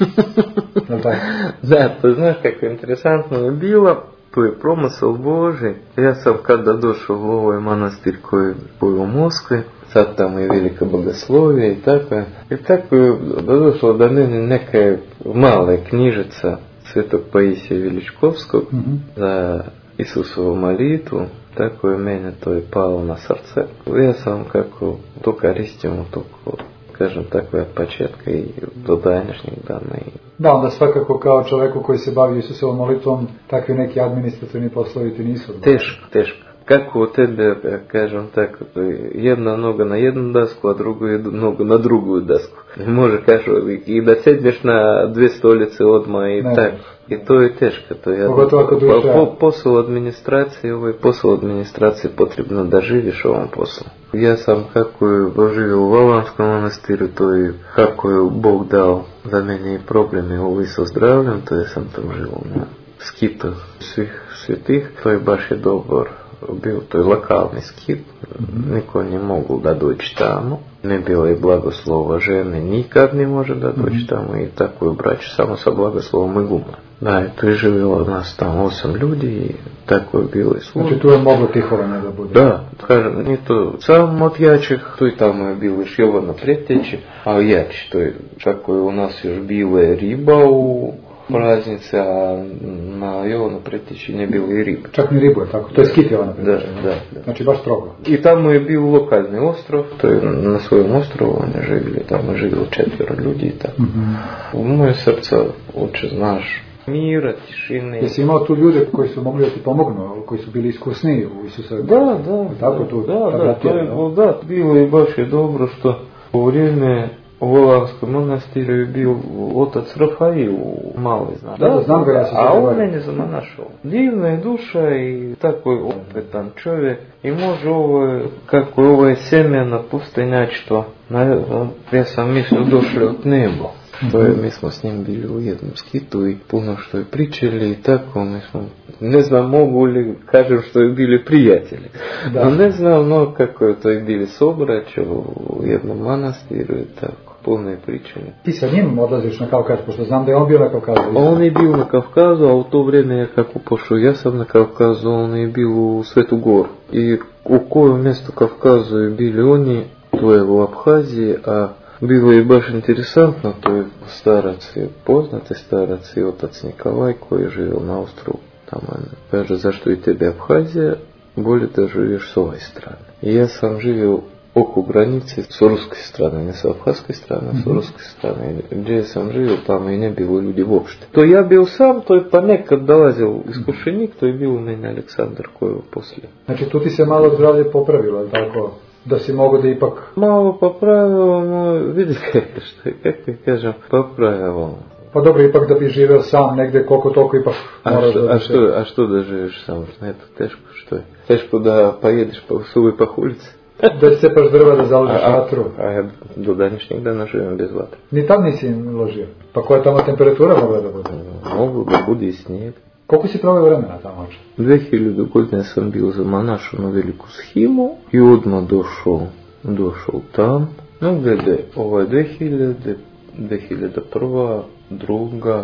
[SPEAKER 6] Da, to znaš kako interesantno je bilo. To je promisao Boži. Ja sam kada došao u ovaj manastir koji je u Moskvi, sad tamo je velika bogoslovija i tako je. I tako je došlo da meni neka mala knjižica Svetog Paisija Veličkovskog za Isusovu molitvu. Tako je mene to je palo na srce. Ja sam kako to koristim u toku, kažem tako od početka i do današnjeg dana.
[SPEAKER 2] Da, onda svakako kao čovjeku koji se bavi Isusovom molitvom, takvi neki administrativni poslovi ti nisu.
[SPEAKER 6] Teško. Kako u tebe, kažem tako, jedna noga na jednu dasku, a drugu nogu na drugu dasku. Ne može, kažem, i da sedneš na 2 stolice odmah i tako. I to je teško. To je posao administracije, ovaj posao administracije potrebno da živiš ovom poslu. Ja sam kako je živio u Valanskom manastiru, to je kako je Bog dao za mene i probleme ovi sa zdravljem, to je sam tam živio na skitu svih svetih, to je baš je dobar bio, to je lokalni skit, niko nije mogu da doći tamo, ne bilo je blagoslova žene, nikad ne može da doći tamo i tako je braći, samo sa blagoslovom i guma. Da, je preživjelo nas tamo 8 ljudi i tako je bilo i služba.
[SPEAKER 2] Znači tu je moglo tihovanje da bude?
[SPEAKER 6] Da, kažem, nije to samo od jačih, tu i tamo je bilo još Jovana Preteći, a jači, to je, kako je u nas još bile riba u praznice, a na Jovanu Preteći ne bilo i riba.
[SPEAKER 2] Čak ni ribu je tako, to je skit Jovana Preteći.
[SPEAKER 6] Da.
[SPEAKER 2] Znači baš strogo.
[SPEAKER 6] I tamo je bio lokalni ostrov, to je na svojem ostrovu, oni živjeli, tamo je živjelo 4 ljudi i tako. U moje srce uče, znaš, mira, tišine.
[SPEAKER 2] Jesi imao tu ljude koji su mogli da ti pomognu, koji su bili iskusniji u Isusa?
[SPEAKER 6] Da.
[SPEAKER 2] Tako tu?
[SPEAKER 6] Da, bilo je baš je dobro što u vrijeme u Volavskom monastiru je bio otac Rafail mali, znaš.
[SPEAKER 2] Da, znam ga, ja se
[SPEAKER 6] a on mene za našao. Divna je duša i tako je opetan čovjek i može ovo je semena pustinjačstva. Ja sam mislio došli od nebo. To je, mi smo s njim bili u jednom skitu i puno što je pričali i tako, mi smo, ne znam mogu li kažem što je bili prijatelji, no ne znam kako je to i bili sobraći u jednom manastiru i tako, puno je pričali.
[SPEAKER 2] Ti sa njim odlaziš na Kavkaz, pošto znam da je on bio na Kavkazu.
[SPEAKER 6] On je bio na Kavkazu, a u to vrijeme je kako pošao, ja sam na Kavkazu, on je bio u Svetu Goru i u kojem mjestu Kavkazu je bili oni, to je u Abhaziji, a bilo je baš interesantno, to je starac, poznati starac i otac Nikolaj koji je živio na ostrovu. Tamo kaže, zašto i tebe Abhazija, bolje da živiš s ove strane. I ja sam živio oko granice s ruske strane, ne s abhazske strane, s ruske strane. Gdje sam živio, tamo i ne bilo ljudi uopšte. To ja bio sam, to je pa nekad dolazio iskušenik, to je bio u meni Aleksandar koji je poslije.
[SPEAKER 2] Znači tu ti se malo zdravlje popravilo, je tako? Da si mogo da ipak...
[SPEAKER 6] Malo popravilo, no vidite kako kažem, popravilo.
[SPEAKER 2] Pa dobro, ipak da bi živeo sam negdje koliko toliko ipak moraš da...
[SPEAKER 6] A što da živiš sam? Eto, teško što je. Teško da pa jedeš pa suvi pahulice.
[SPEAKER 2] Da se paš drva da založiš vatru.
[SPEAKER 6] A ja do današnjeg dana živim bez vatre.
[SPEAKER 2] Ni tam nisi im ložio? Pa koja je tamo temperatura mogla da bude?
[SPEAKER 6] Mogu da bude i snijeg.
[SPEAKER 2] Koliko si proveo vremena tamo oče?
[SPEAKER 6] 2000 godine sam bio za manašu na veliku shimu i odmah došao tam. No glede, ovo je 2000, 2001, 2,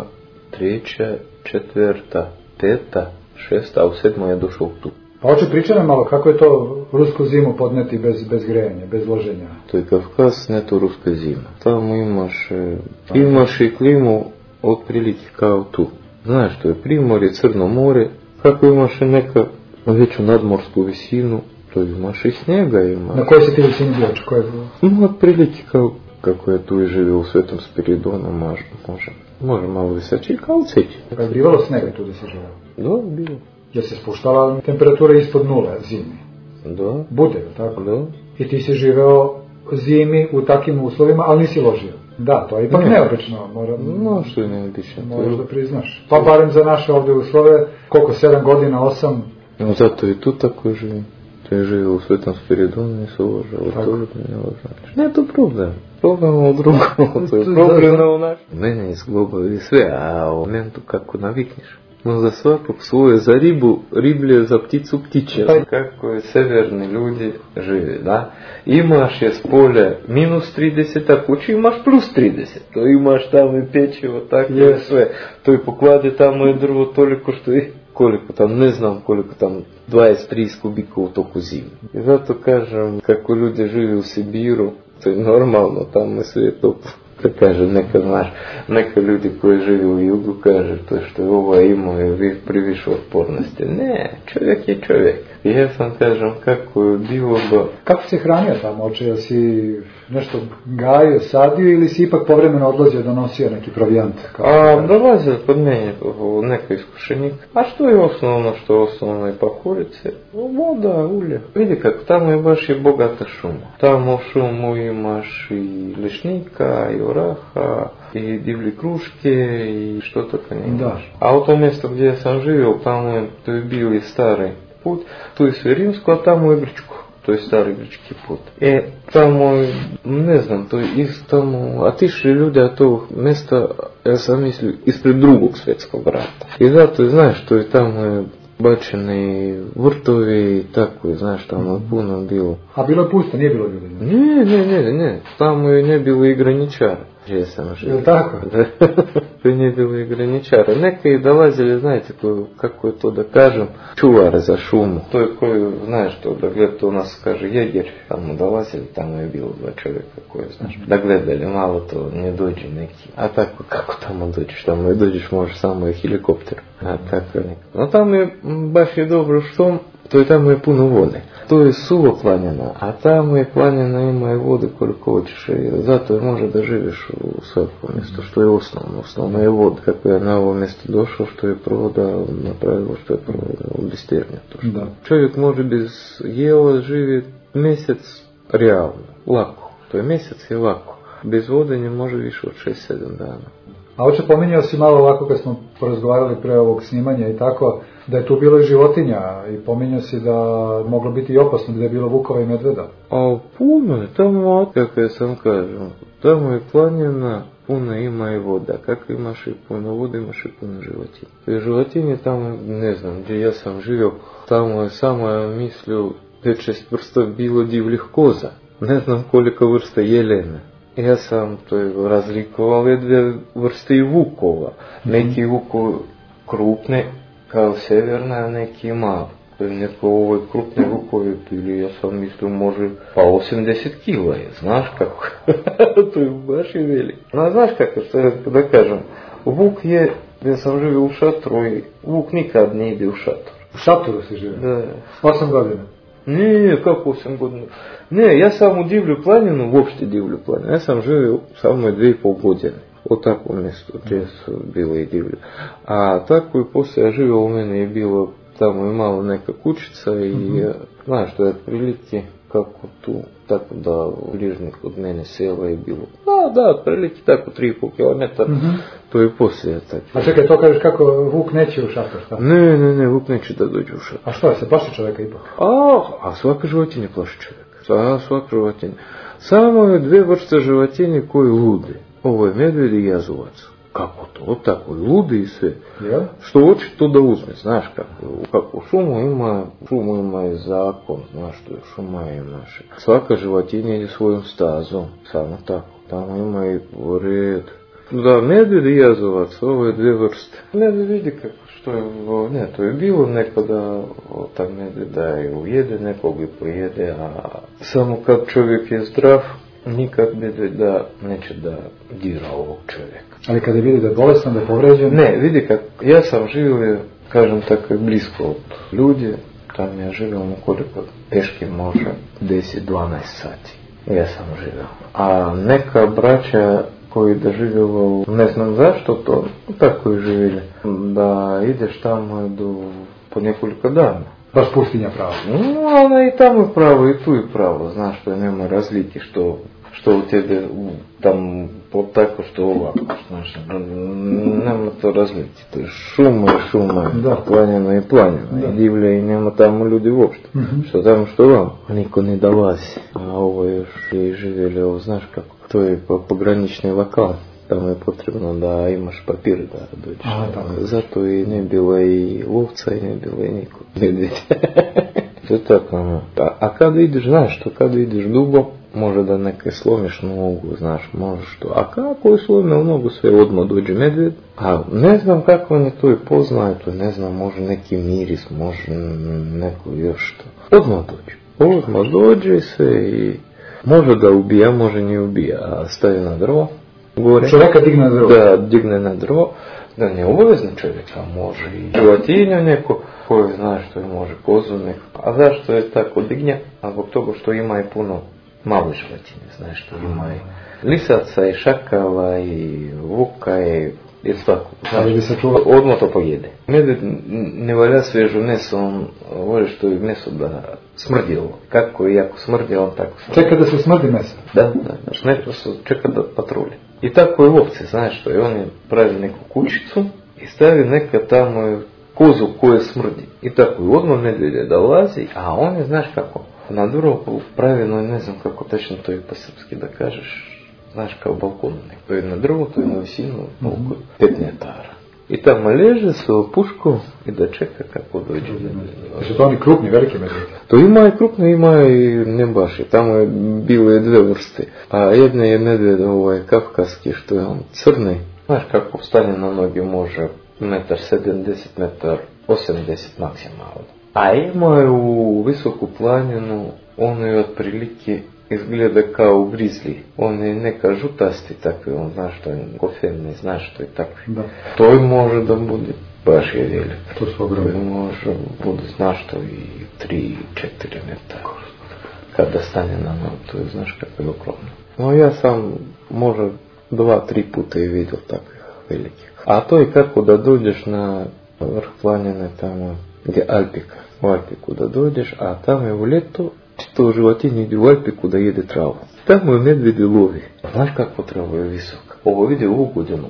[SPEAKER 6] 3, 4, 5, 6, a u 7 je došao tu.
[SPEAKER 2] Pa oče, pričaj nam malo kako je to rusku zimu podneti bez grejanja, bez loženja.
[SPEAKER 6] To je Kavkaz, ne to ruska zima. Tamo imaš i klimu otprilike kao tu. Znaš, to je Primorje, Crno more, kako imaš i neka veću nadmorsku visinu, to imaš i snijega ima.
[SPEAKER 2] Na kojoj si ti visini bio? Koje je bilo?
[SPEAKER 6] Otprilike kako je tu i živio u Svetom Spiridonu, može malo viseći kao u Ceći.
[SPEAKER 2] Pa je bivalo snega tu da si živio?
[SPEAKER 6] Da, bilo.
[SPEAKER 2] Je se spuštala temperatura ispod nule zimi?
[SPEAKER 6] Da.
[SPEAKER 2] Bude, tako?
[SPEAKER 6] Da.
[SPEAKER 2] I ti si živeo zimi u takvim uslovima, ali nisi ložio? Da, to je ipak neobično.
[SPEAKER 6] No, što je neobično.
[SPEAKER 2] Moraš da priznaš. Pa barem za naše ovdje uslove, koliko, 7 godina, 8?
[SPEAKER 6] No, zato i tu tako živim. To je živio u Svetom Spiridonu, nisu ložali. To ne ložali. Ne, to problem. Problem u drugom, to je problem u našem. Mene izglobavi sve, a u momentu kako navikneš. No za svakog svoje, za ribu, riblje, za pticu, ptiče. Kako je severni ljudi žive, da? Imaš je s polja minus 30, a kući imaš plus 30. To imaš tamo i pečivo, tako je sve. To i poklade tamo je drvo toliko što je, koliko tam, ne znam koliko tam, 20-30 kubika u toku zime. I zato kažem, kako ljudi žive u Sibiru, to je normalno, tamo je sve toplo. Da kaže, neka ljudi koji žive u jugu kaže to što je ovo imao je priviše otpornosti. Ne, čovjek je čovjek. I ja sam kažem kako je bilo ba...
[SPEAKER 2] Kako si hranio tamo, oče? Jel si nešto gajio, sadio ili si ipak povremeno odlazio donosio neki provijant?
[SPEAKER 6] Dolazio kod mene neko iskušenik. A što je osnovno je pahurice? Voda, ulje. Vidi kako, tamo je baš i bogata šuma. Tamo u šumu imaš i lešnika, i oraha, i divlje kruške, i što tako ne imaš. A u tom mjestu gdje sam živio, tamo to je bio i stari put, tu je sve rimsko, a tamo je grčko. To je stari grčki put. Tamo, ne znam, to je tamo, a tišli ljudi, a to mjesta, ja sam mislio, ispred drugog svjetskog rata. I zato, znaš, to je tamo bačeni vrtovi, tako, znaš, tamo je puno bilo.
[SPEAKER 2] A bilo je pusto, nije bilo ljudi?
[SPEAKER 6] Ne, tamo je ne bilo i graničara. Gdje sam živio.
[SPEAKER 2] Je tako?
[SPEAKER 6] To nije bilo i graničara. Neka i dolazili, znajte, kako je to da kažem, čuvar za šumu. To je koji, znaš, to da gleda, to nas kaže jeger. Tamo dolazili, tamo je bilo 2 čovjeka koje, znaš, da gledali malo to, ne dođe neki. A tako, kako tamo dođeš? Tamo je dođeš, možeš samo i helikopter. A tako je. No tamo je, baš je dobro što, to je tamo je puno vode. To je suvo planina, a tamo je planina, ima i vode koliko hoćeš. Zato je može da živiš u svakom mjestu, što je osnovno. Osnovno je vod. Kako je na ovo mjesto došao, što je prvo da napravilo, što je prvo da obisternje. Da. Čovjek može bez jela živjeti mjesec realno, lako. To je mjesec je lako. Bez vode ne može više od 6-7 dana.
[SPEAKER 2] A hoće pominjao si malo ovako kad smo porazgovarali pre ovog snimanja i tako, da je tu bilo i životinja i pominjao si da moglo biti i opasno, da je bilo vukova i medveda.
[SPEAKER 6] A puno je, tamo, kako ja sam kažem, tamo je planina, puno ima i voda. Kako imaš i puno vode, imaš i puno životinja. I životinje tamo, ne znam, gdje ja sam živio, tamo je samo, ja mislio, 5-6 vrsta bilo divljih koza. Ne znam koliko vrsta jelena. Ja sam to je razlikovao 2 vrste i vukova. Neki vukovi krupne, kao severna, a neki mali. Neko ovoj krupne vukovi bili, ja sam mislio, može pa 80 kila je, znaš kako. To je baš i veliko. No, znaš kako, da kažem, vuk je, ja sam živio u šatoru i vuk nikad ne ide u šator.
[SPEAKER 2] U šatoru si živio?
[SPEAKER 6] Da.
[SPEAKER 2] 8 godina?
[SPEAKER 6] Ne, kako 8 godina? Ne, ja sam u divlju planinu, uopšte divlju planinu. Ja sam živio samo 2,5 godine. U takvom mjestu, gdje su bile i divlje. A tako i poslije ja živio, u mene je bilo tamo i malo neka kućica i znaš, to je prilike kako tu, tako da bližnjih od mene sela je bilo. Da, prilike tako 3,5 km, to je poslije tako.
[SPEAKER 2] A čekaj, to kažeš kako vuk neće u šator, šta?
[SPEAKER 6] Ne, vuk neće da dođe u šator.
[SPEAKER 2] A što, se plaši čovjeka ipak?
[SPEAKER 6] A svaka životinja plaši čovjeka. Svaka životinja. Samo je 2 vrste životinje koje lude. Ovo je medved i jazovac. Kako to? Tako, ludi i sve.
[SPEAKER 2] Ja?
[SPEAKER 6] Što hoće to da uzme, znaš kako. Šumu ima i zakon, znaš što je šuma imaš. Svaka životinja ide svojom stazom, samo tako. Tamo ima i red. Da, medved i jazovac, ovo je 2 vrste. Medved vidi kako, što je, ne, to je bilo nekada, ta medveda je ujede, nekog i pojede, a samo kad čovjek je zdrav, nikad medveda neće da dira ovog čovjeka.
[SPEAKER 2] Ali kada vidi da je bolestan, da je povređen?
[SPEAKER 6] Ne, vidi kad, ja sam živio, kažem tako, blisko od ljudi, tam ja živio koliko peške može, 10-12 sati. Ja sam živio. A neka braća koji da živjelo, ne znam zašto to, tako je živjeli, da ideš tamo po nekoliko dana.
[SPEAKER 2] Baš pustinja pravo.
[SPEAKER 6] No, ona i tamo je pravo, i tu je pravo, znaš, što nema razlike, što u tebe tam tako, što ovako, znaš, nema to razlike, to je šuma, planjeno i planjeno, i divlje i nema tamo ljudi uopšte, što tamo što vam, niko ne dolazi, a ovo je još i živjeli, ovo znaš kako, to je pogranični lokal. Tamo je potrebno da imaš papir da dođeš. Zato i ne bilo i lovca i ne bilo i nikog. To je tako. A kada ideš, znaš što, kada ideš dugo, može da neke slomiš nogu, znaš, možeš to. A kako je slomio nogu, sve odmah dođe medved. A ne znam kako oni to i poznaju, to ne znam, može neki miris, može neko još to. Odmah dođe sve i može da ubija, može ne ubija, a stavi na drvo. Gore.
[SPEAKER 2] Čovjeka digne na drvo.
[SPEAKER 6] Da, digne na drvo. Da ne obavezno čovjeka, može i životinju neko, koji zna što je može kozu neko. A zašto je tako digne? A zbog toga što ima i puno malo životinje, znaš što ima i lisaca i šakala i vuka i svako. Odmah to pojede. Medved ne valja svežu meso, on voli što je meso da smrdi ovo. Kako je jako smrdi, on tako smrdi.
[SPEAKER 2] Čeka da se smrdi meso?
[SPEAKER 6] Da, neko se čeka da patrulje. I tako je ovce, znaš što je, on je pravi neku kućicu i stavi neka tamo kozu koja smrdi. I tako je odmah medvede dolazi, a on je, znaš kako, na drvo pravilno, ne znam kako tačno to je po srpski da kažeš, znaš kao balkon, to je na drvo, to je na visinu, 5 metara. i tamo leže s puškom i da čeka kako dođe.
[SPEAKER 2] Su to oni krupni, veliki medvjedi?
[SPEAKER 6] To ima i krupni, ima i ne baš. Tamo je bilo je dve vrste. A jedna je medvjed kafkaski, što je on crni. Znaš kako stanje na noge može 1,70 m, 1,80 m maksimalno. A ima je u visoku planinu, ono je otprilike izgleda kao grizli. On je neka žutasti takvi, on zna što je kofemni, zna što je takvi. Da. To i može da bude baš je velik.
[SPEAKER 2] To su ogromni.
[SPEAKER 6] To može bude, zna što i 3-4 metara. Kada stane na nogu, to je znaš kako je ogromno. No ja sam možda 2-3 puta i vidio takvih velikih. A to je kako da dođeš na vrh planine tamo gdje Alpika. U Alpiku da dođeš, a tamo je u ljetu što životinje ide u Alpiku da jede travu. Tamo je medvjedi lovi. Znaš kako trava je visoka? Ovo vidi ovu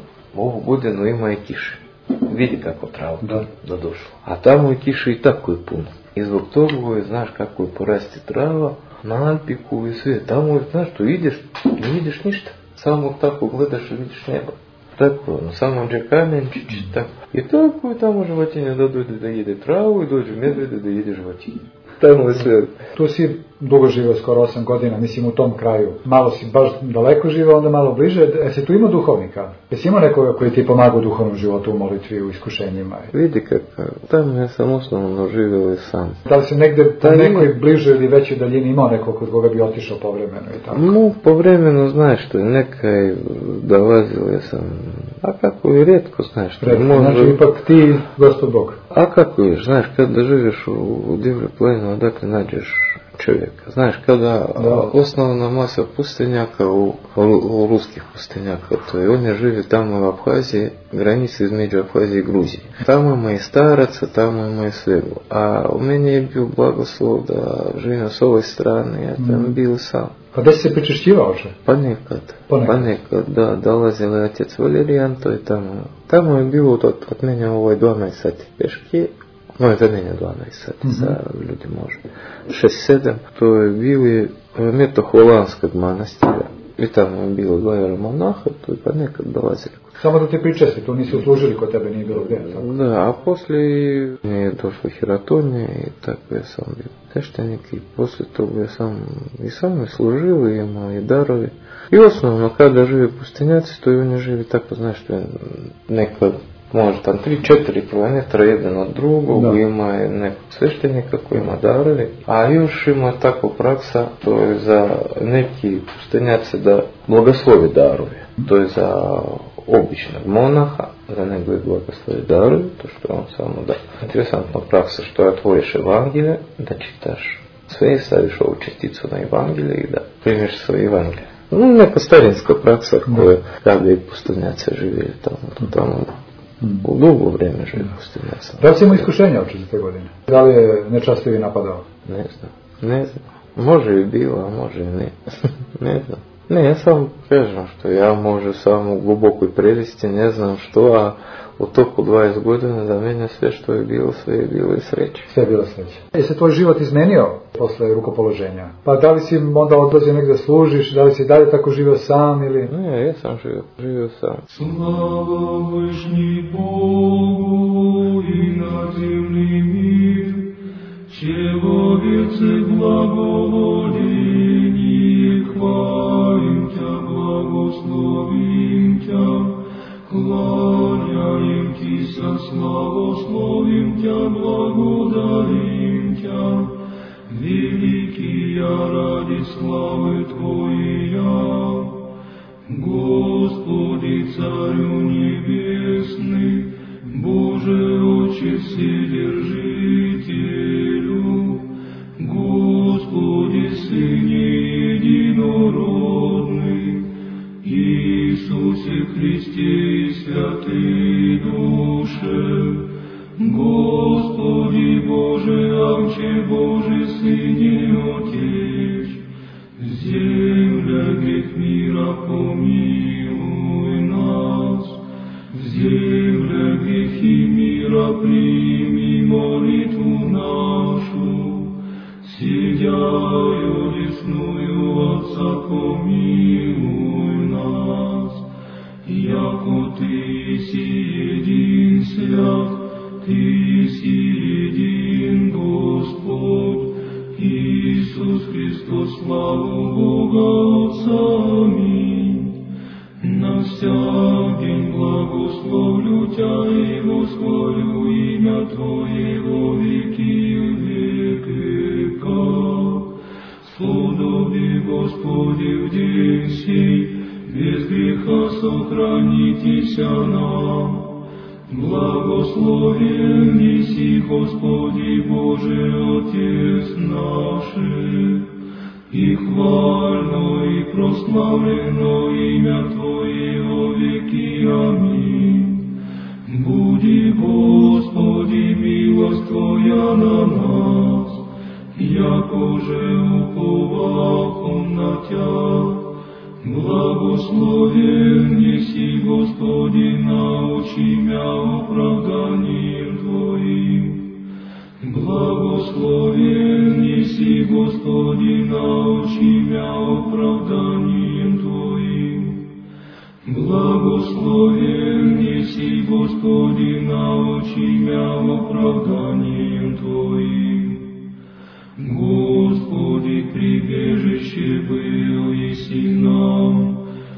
[SPEAKER 6] godinu ima i kiše. Vidi kako trava da došla. A tamo je kiše i tako je puno. I zbog toga je, znaš kako je porasti trava na Alpiku i sve. Tamo je, znaš što ideš, ne vidiš ništa. Samo tako gledaš i vidiš nebo. Tako, samo gdje kamenčići, tako. I tako je tamo životinje da dođe da jede travu i dođe medvjede da jede životinje. Tamo je sve.
[SPEAKER 2] Tu si dugo živio, skoro 8 godina, mislim u tom kraju. Malo si baš daleko živio, onda malo bliže. Jesi tu imao duhovnika? Jesi imao nekoga koji ti pomaga u duhovnom životu, u molitvi, u iskušenjima?
[SPEAKER 6] Vidi kako, tamo ja sam osnovno živio sam.
[SPEAKER 2] Da li si negdje u nekoj bliže ili većoj daljini imao nekog kod koga bi otišao povremeno i tako?
[SPEAKER 6] No, povremeno, znaš što je, nekaj dolazio ja sam, a kako je rijetko, znaš što je.
[SPEAKER 2] Znači ipak ti, Gospod Bog.
[SPEAKER 6] A kako je, znaš, kada živiš u divlje planinu, odakle nađeš čovjeka. Znaš, kada osnovna masa pustinjaka, u ruskih pustinjaka, to je, on je živio tamo u Abhaziji, granici između Abhazije i Gruzije. Tamo ima i staraca, tamo ima i svega. A u meni je bio blagoslov da živim s ovoj strane, ja tam bio sam.
[SPEAKER 2] Pa gdje si se pričešćivao oče?
[SPEAKER 6] Pa nekad, da, dolazila je otec Valerijan, to je tamo. Tamo je bilo od mene 12 sati peške. No, za mene 12 sati, za ljudi može 6-7, to je bili meto holandskog manastira. I tamo je bilo 2 monaha, to je pa nekad dolazili.
[SPEAKER 2] Samo da te pričesti, tu nisu služili kod tebe, nije bilo gdje.
[SPEAKER 6] Da, a poslije je došlo hiratonje i tako ja sam bio teštenik i poslije toga ja sam me služio i imao i darovi. I osnovno kada žive pustinjaci, to i oni živi tako, znaš, što je nekad može tam 3-4 km jedan od drugog, ima je nekog sveštenika koji ima darovi, a još ima tako praksa, to je za neki pustinjaci da blagoslovi darove. To je za običnog monaha, za nego je blagoslovi darovi, to što on samo da. Interesantna praksa što otvoriš evangelje, da čitaš sve i staviš ovu česticu na evangelje i da primiš svoje evangelje. Neka starinska praksa koja kada i pustinjaci živjeli tamo. U dugo vrijeme živi pustinjaca.
[SPEAKER 2] Da li si imao iskušenja od 4 godine? Da li je nečastivi napadao?
[SPEAKER 6] Ne znam. Može i bilo, a može i ne. Ne znam. Ne, ja sam kažem što ja može samo u glubokoj prelisti, ne znam što, a u toku 20 godina da mene sve što je bilo, sve je bilo i sreće.
[SPEAKER 2] Sve je bilo sreće. Je se tvoj život izmenio posle rukopoloženja? Pa da li si onda odlazio negdje služiš, da li si dalje tako živio sam ili?
[SPEAKER 6] Ne, ja sam živio sam.
[SPEAKER 1] Slava Višnji Bogu i na zemlji mir, Человece благоволение, хвалим Тя, благословим Тя, кланяем Ти со славословим Тя, благодарим Тя, великий я ради славы Твоя, Господи Царю Небесный, Боже Отче Вседержителю, Господи Сыне Единородный, Иисусе Христе и Святый Душе, Господи Боже, Амче Боже, Сыне Отец, земля грех мира помилуй нас, земля грехи мира прими молитву нашу, сидяю десную Отца помилуй нас, яко Ты си един Отца, аминь. На всяк день благословлю Тя и восхвалю имя Твое во веки век века. Сподоби, Господи, в день сей, без греха сохранитеся нам. Благословен еси, Господи Боже, Отец наших, и хвально и прославлено имя Твое во веки. Аминь. Буди, Господи, милость Твоя на нас, яко же уповахом на Тя. Благословен еси, Господи, научи мя оправданием Твоим. Благословен еси, Господи, научи мя оправданием Твоим. Благословен еси, Господи, научи мя оправданием Твоим. Господи, прибежище был еси нам,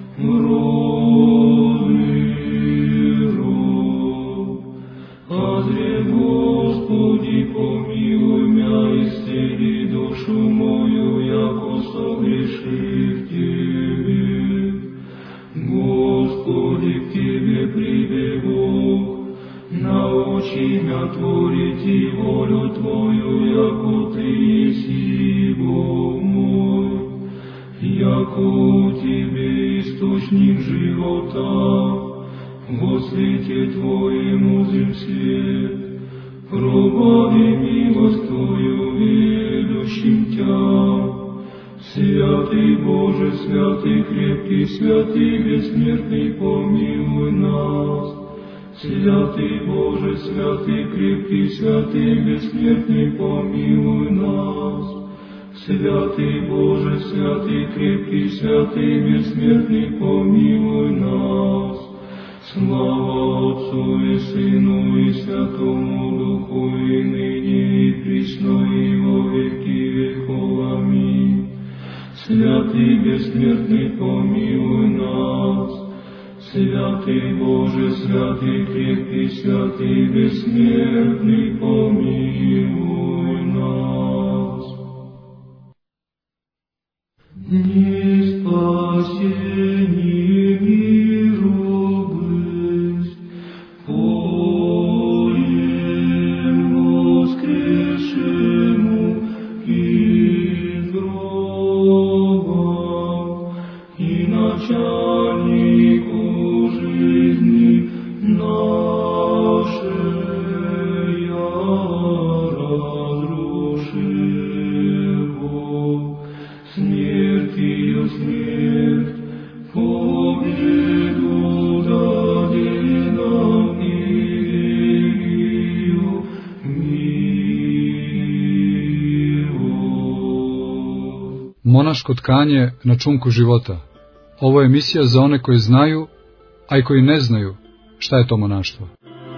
[SPEAKER 1] Азре, Господи, помилуй мя, исцели душу мою, яко согрешив Тебе. Господи, к Тебе прибегу, научи мя творить и волю Твою, яко Ты еси Бог мой, яко у Тебе источник живота, во свете Твоем узрим свет. Пробави милость Твою, ведущим Тя. Святый Боже, святый крепкий, святый бессмертный, помилуй нас. Святый Боже, святый крепкий, святый бессмертный, помилуй нас. Святый Боже, святый крепкий, святый бессмертный, помилуй нас. Слава Отцу и Сыну и Святому Духу, и ныне и присно и во веки веков. Аминь. Святый бессмертный, помилуй нас. Святый Боже, святый крепкий, святый бессмертный, помилуй нас. Не спасение миру быть, полем воскресшему из гроба, и начальнику жизни нашей разрушил смертью смерть, победу даде нам Евангелию милость.
[SPEAKER 2] Monaško tkanje na čunku života. Ovo je emisija za one koji znaju, a i koji ne znaju šta je to monaštvo.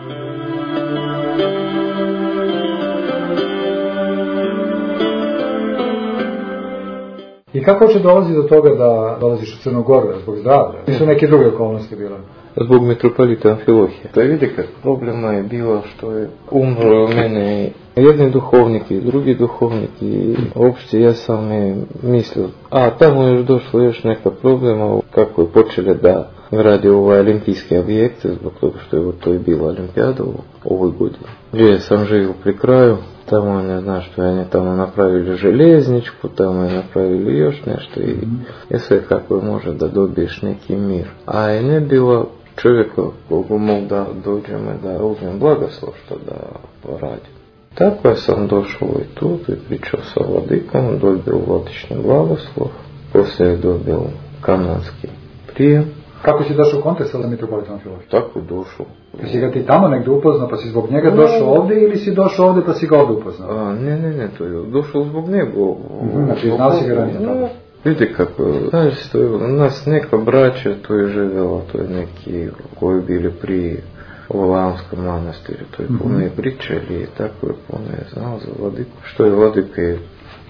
[SPEAKER 7] I kako će dolazi do toga da dolaziš u Crnu Goru, zbog zdravlja? Su neke druge okolnosti bile?
[SPEAKER 6] Zbog mitropolita Amfilohija. To je vidi kad problema je bilo što je umro u mene jedni duhovnik i drugi duhovnik i uopšte ja sam mislio, a tamo je došlo još neka problema kako je počeli da gradi ovaj olimpijski objekte zbog toga što je to i bila olimpijada u ovoj godini. Gdje sam živio pri kraju, tamo ne znam što je tamo napravili željezničku, tamo je napravili još nešto i sve kako je može da dobiješ neki mir. A je ne bilo čovjeka kogu mogu da dođem i da uzmem blagoslov što da radi. Tako sam došao i tu i pričao sa vladikom, dobio vladični blagoslov, poslije je dobio kanonski prijem.
[SPEAKER 7] Kako si došao u kontakt sa mitropolitom Amfilohijom?
[SPEAKER 6] Tako došao.
[SPEAKER 7] Si ga ti tamo negdje upoznao pa si zbog njega došao ovdje ili si došao ovdje pa si ga ovdje upoznao?
[SPEAKER 6] Ne, to je došao zbog njega.
[SPEAKER 7] Znači znao si ga ranije tamo?
[SPEAKER 6] Vidi kako, znaš, to je u nas neka braća, to je živjela, to je neki koji bili prije u Lavskom manastiru, to je puno je pričali i tako je puno je znao za vladiku. Što je vladika je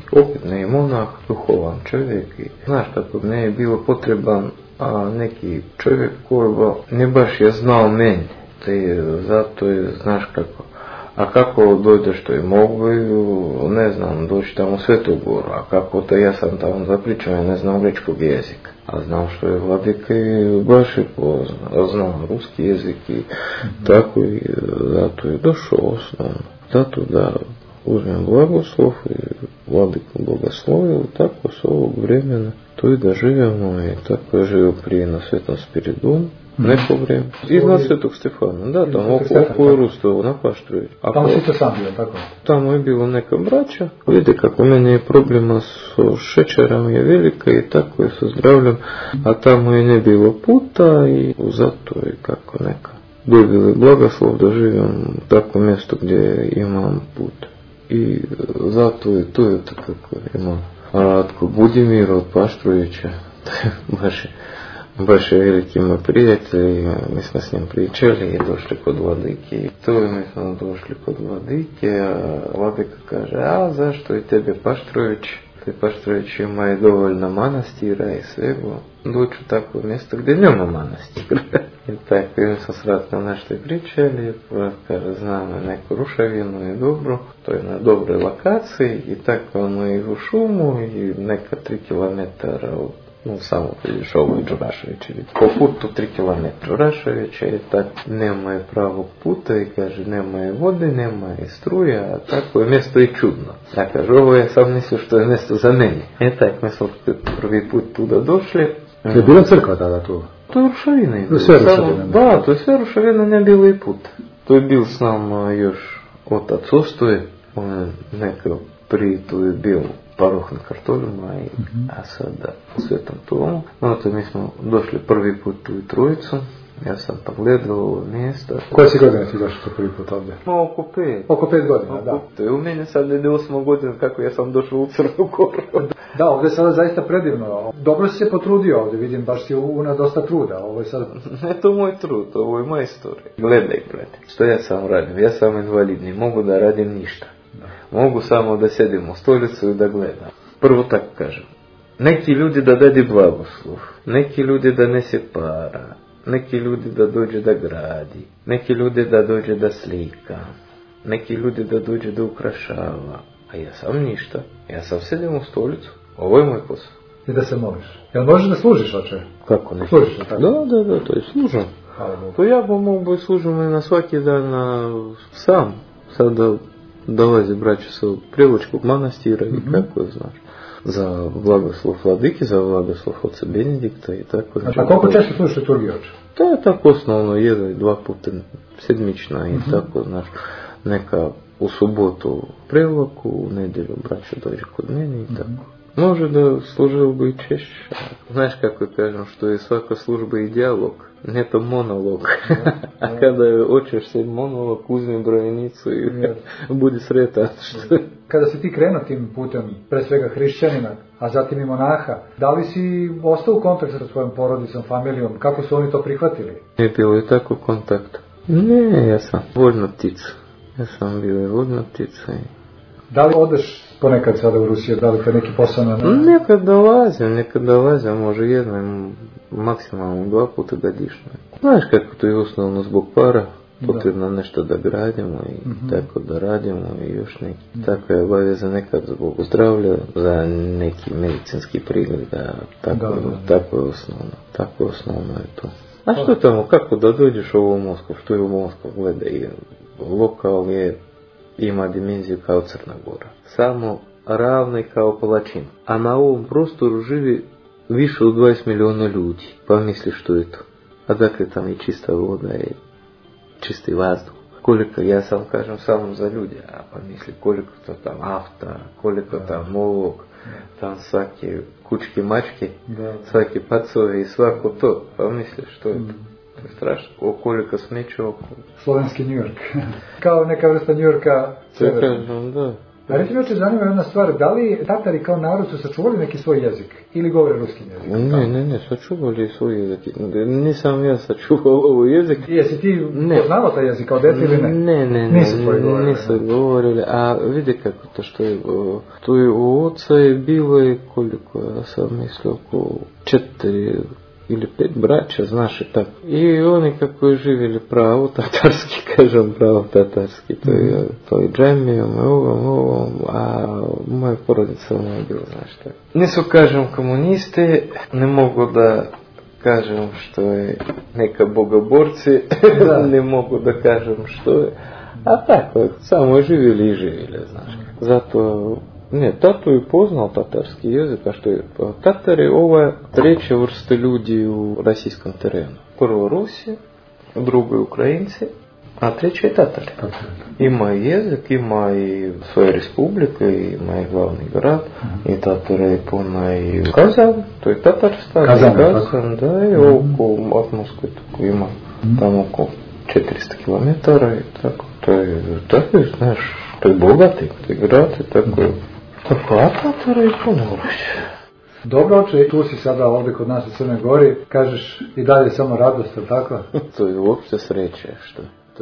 [SPEAKER 6] opet ne je monah, duhovan čovjek i znaš kako ne je bilo potreban neki čovjek koji ne baš je znao meni, te zato je znaš kako. A kako dođeš to je mogu, ne znam, doći tamo u Svetu Goru, a kako to ja sam tamo zapričao, ja ne znam grečkog jezika. A znam što je vladika i baš je poznao, znam ruski jezik i tako i zato je došao osnovno. Zato da uzmem blagoslov i vladiku blagoslovio, tako s ovog vremena to i da živimo i tako je živio prije na Svetom Spiridomu. Neko vrijeme. I na Svetog Stefana, da, tamo oko Rustovo, na Paštruji.
[SPEAKER 7] Tamo si to sam bio, tako?
[SPEAKER 6] Tamo je bilo neka braća. Vidite kako meni je problema s šećerom je velika i tako je sa zdravljem, a tamo je ne bilo puta i zato je kako neka. Dobili blagoslov da živim u takvom mjestu gdje imam put. I zato je to je tako kako imam. A tko Budimir od Paštrujića, baš je veliki moj prijatelj, mi smo s njim pričali i došli kod vladike. I to mi smo došli kod vladike, a vladika kaže, a zašto i tebe Paštrujić? Te Paštrujić ima i dovoljno manastira i svega. Doću u takvo mjesto gdje nema manastira. I tako im sam sratno nešto i pričali, kaže, znamo neku ruševinu i dobro, to je na dobroj lokaciji i tako ono i u šumu i neka 3 kilometara od samo vidiš ovo je Đurašević ili po putu 3 km Đuraševića i tako nema je pravog puta i kaže nema je vode, nema je struja, a tako je mjesto i čudno. Ja kaže ovo je sam mislio što je mjesto za mene. Tako mi smo prvi put tuda došli.
[SPEAKER 7] Je bila crkva tada tu?
[SPEAKER 6] To je rušavina.
[SPEAKER 7] Sve rušavina.
[SPEAKER 6] Da, to je sve rušavina, ne bilo i put. To je bil s nama još otac Ostoje, on je nekako prije tu je bio paroh na Kartoljima, a sada u Svetom Tomu. No to mi smo došli prvi put u Trojicu, ja sam pogledao ovo mjesto.
[SPEAKER 7] Koje si godine ti došli to prvi put ovdje?
[SPEAKER 6] Oko 5.
[SPEAKER 7] Oko 5 godina, da.
[SPEAKER 6] To je u meni sad ide 8 godina kako ja sam došao u Crnu Goru.
[SPEAKER 7] Da, ovdje je sada zaista predivno. Dobro si se potrudio ovdje, vidim, baš si una dosta truda. Ovo je sad...
[SPEAKER 6] Ne to moj trud, ovo je moja istorija. Gledaj, što ja sam radim, ja sam invalid, ne mogu da radim ništa. Mogu samo da sedim u stolicu i da gledam. Prvo tako kažem. Neki ljudi da dadi blagoslov, neki ljudi da nese para, neki ljudi da dođe da gradi, neki ljudi da dođe da slika, neki ljudi da dođe da ukrašava. A ja sam ništa. Ja sam sedim u stolicu. Ovo je moj posao.
[SPEAKER 7] I da se moliš. Jel možeš da služiš, oče?
[SPEAKER 6] Kako ne?
[SPEAKER 7] Služiš, tako?
[SPEAKER 6] Da, to je služam. To ja mogu služiti na svaki dan sam. Sada dolazi braća sa Preločkog manastira i kako znaš. Za blagoslov vladike, za blagoslov oca Benedikta i tako.
[SPEAKER 7] A koliko često služiš liturgiju, oče?
[SPEAKER 6] To je tako osnovno, 1-2 puta sedmična i tako, znaš, neka u subotu u Preloku, u nedjelju braća dođe kod mene i tako. Može da služio bi i češće. Znaš kako kažem, što je svaka služba i dijalog, ne to monolog. A kada hoćeš se monolog, uzmi brojenicu i budi sretan.
[SPEAKER 7] Kada si ti krenuo tim putem, pre svega hrišćanina, a zatim i monaha, da li si ostao u kontaktu sa svojom porodicom, familijom? Kako su oni to prihvatili?
[SPEAKER 6] Je bilo je tako kontakt. Ne, ja sam voljna ptica. Ja sam bio i voljna ptica.
[SPEAKER 7] Da li odeš ponekad sada u Rusiju, da li te neki posao na...
[SPEAKER 6] Nekad dolazim, može jednom, maksimalno 2 puta godišnje. Znaš kako to je osnovno zbog para, potrebno nešto da gradimo i tako da radimo i još neki. Tako je obaveza nekad zbog zdravlja, za neki medicinski pregled, tako je osnovno, tako osnovno je to. A što je tamo, kako da dođeš u Moskvu, što je u Moskvu, gledaj, lokal je, ima dimenziju kao Crna Gora. Samo ravno kao Palačin. A na ovom prostoru živi više od 20 miliona ljudi. Pa misli što je to. A dakle tam je čista voda i čisti vazduh. Koliko, ja sam kažem samo za ljudi, a pa misli koliko to tam afta, koliko tam ovog, tam svake kučke mačke, svake pacove i svako to. Pa misli što je to. To je strašno. Koliko smeće oko.
[SPEAKER 7] Slovenski New York. Kao neka vrsta New Yorka.
[SPEAKER 6] To kažem, da.
[SPEAKER 7] A recimo me zanima jedna stvar, da li Tatari kao narod su sačuvali neki svoj jezik ili govore ruskim jezikom?
[SPEAKER 6] Ne, sačuvali svoj jezik. Nisam ja sačuvao ovo jezik.
[SPEAKER 7] Jesi ti poznavao taj jezik kao dete ili ne?
[SPEAKER 6] Ne,
[SPEAKER 7] Nisu
[SPEAKER 6] govorili. A vidi kako to što je, to je u oca je bilo je koliko, ja sam mislio oko 4 ili 5 braća, znaš i tako. I oni kako je živjeli pravo tatarski, kažem pravo tatarski, to je džemijom, ovom, a moja porodica nije bilo, znaš tako. Nisu, kažem, komuniste, ne mogu da kažem što je neka bogoborci, ne mogu da kažem što je, a tako, samo je živjeli i živjeli, znaš. Zato... Ne, tato je poznao tatarski jezik, a što je Tatari, ovo je treća vrsta ljudi u rasijskom terenu. Prvo Rusi, drugo Ukrajinci, a treće je Tatari. Ima i jezik, ima i svoje republike, ima i glavni grad, i Tatara je puno i Kazan, to je Tatarstan, Kazan, da, i oko Atmoskoj tako ima, tamo oko 400 km i tako, to je, znaš, to je bogati, to je grad i tako je. Tako, a Tatara je puno vrši.
[SPEAKER 7] Dobro, oče, tu si sada ovdje kod nas u Crnoj Gori, kažeš i dalje samo radost, ili tako?
[SPEAKER 6] To je uopšte sreće, što?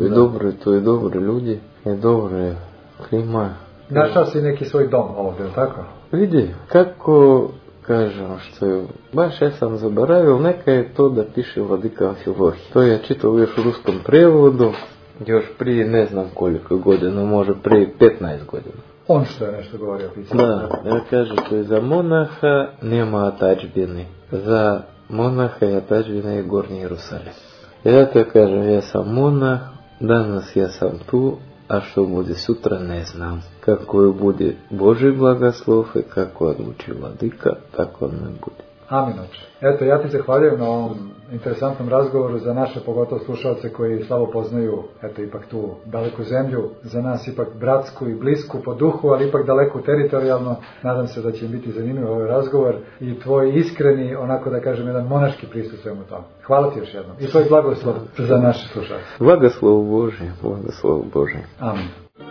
[SPEAKER 6] To je dobro ljudi, je dobro klima.
[SPEAKER 7] Našao si neki svoj dom ovdje, ili tako?
[SPEAKER 6] Vidi, kako kažem, što je, baš ja sam zaboravio, neka je to da piše Vladika Amfilohije. To je čitao još u ruskom prevodu, još prije ne znam koliko godina, može prije 15 godina.
[SPEAKER 7] On što je nešto govorio pisao.
[SPEAKER 6] Da, ja kažem, to je za monaha nema otačbine. Za monaha i otačbina je Gornji Jerusalim. Ja to kažem, ja sam monah, danas ja sam tu, a što bude sutra ne znam. Kako je bude Božji blagoslov i kako odluči Vladika, tako ne bude.
[SPEAKER 7] Amin, oče. Eto, ja ti zahvaljujem na ovom interesantnom razgovoru za naše, pogotovo slušalce koji slabo poznaju, eto, ipak tu daleku zemlju, za nas ipak bratsku i blisku po duhu, ali ipak daleku teritorijalno. Nadam se da će im biti zanimljiv ovaj razgovor i tvoj iskreni, onako da kažem, jedan monaški pristup svemu tomu. Hvala ti još jednom. I tvoj blagoslov za naše slušalce.
[SPEAKER 6] Blagoslov Božji.
[SPEAKER 7] Amin.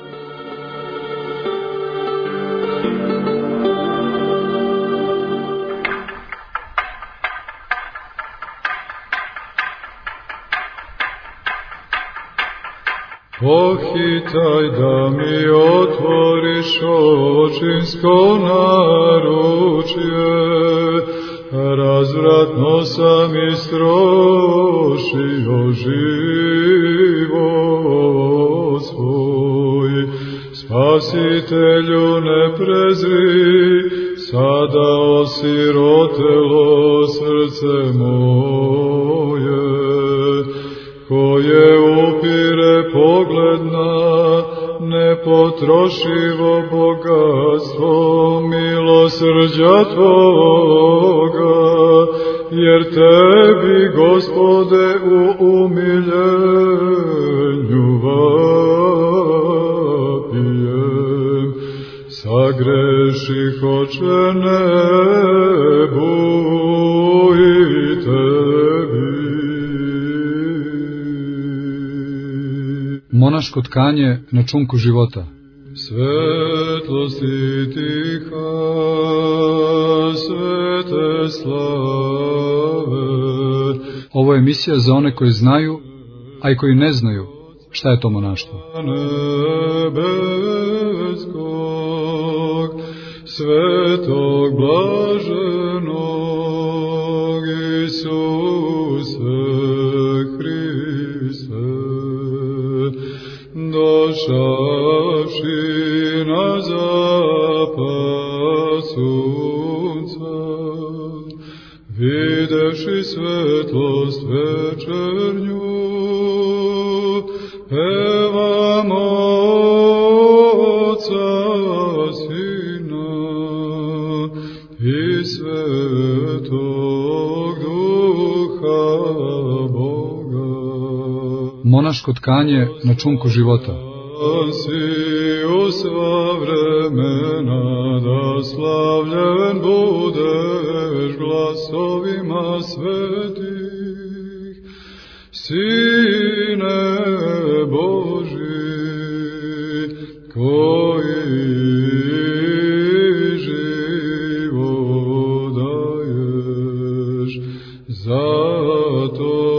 [SPEAKER 1] Pohitaj da mi otvoriš očinsko naručje, razvratno sam istrošio život svoj. Spasitelju ne prezri, sada osirotelo srce moje, koje upire pogled na nepotrošivo bogatstvo milosrđa Tvoga, jer Tebi, Gospode, u umiljenju vapijem. Sagreših, Oče, nebu i Tebi.
[SPEAKER 2] Monaško tkanje na čunku života.
[SPEAKER 1] Svetlosti tiha, svete slave.
[SPEAKER 2] Ovo je emisija za one koji znaju, a i koji ne znaju šta je to monaštvo.
[SPEAKER 1] Nebeskog, svetog blaženog Isuse Hriste, došavši na zapad sunca, videvši svetlost večernju, pevamo Otca, Sina i Svetog Duha Boga.
[SPEAKER 2] Monaško tkanje na čunku života.
[SPEAKER 1] Si u sva vremena, da slavljen budeš glasovima svetih, Sine Boži, koji zato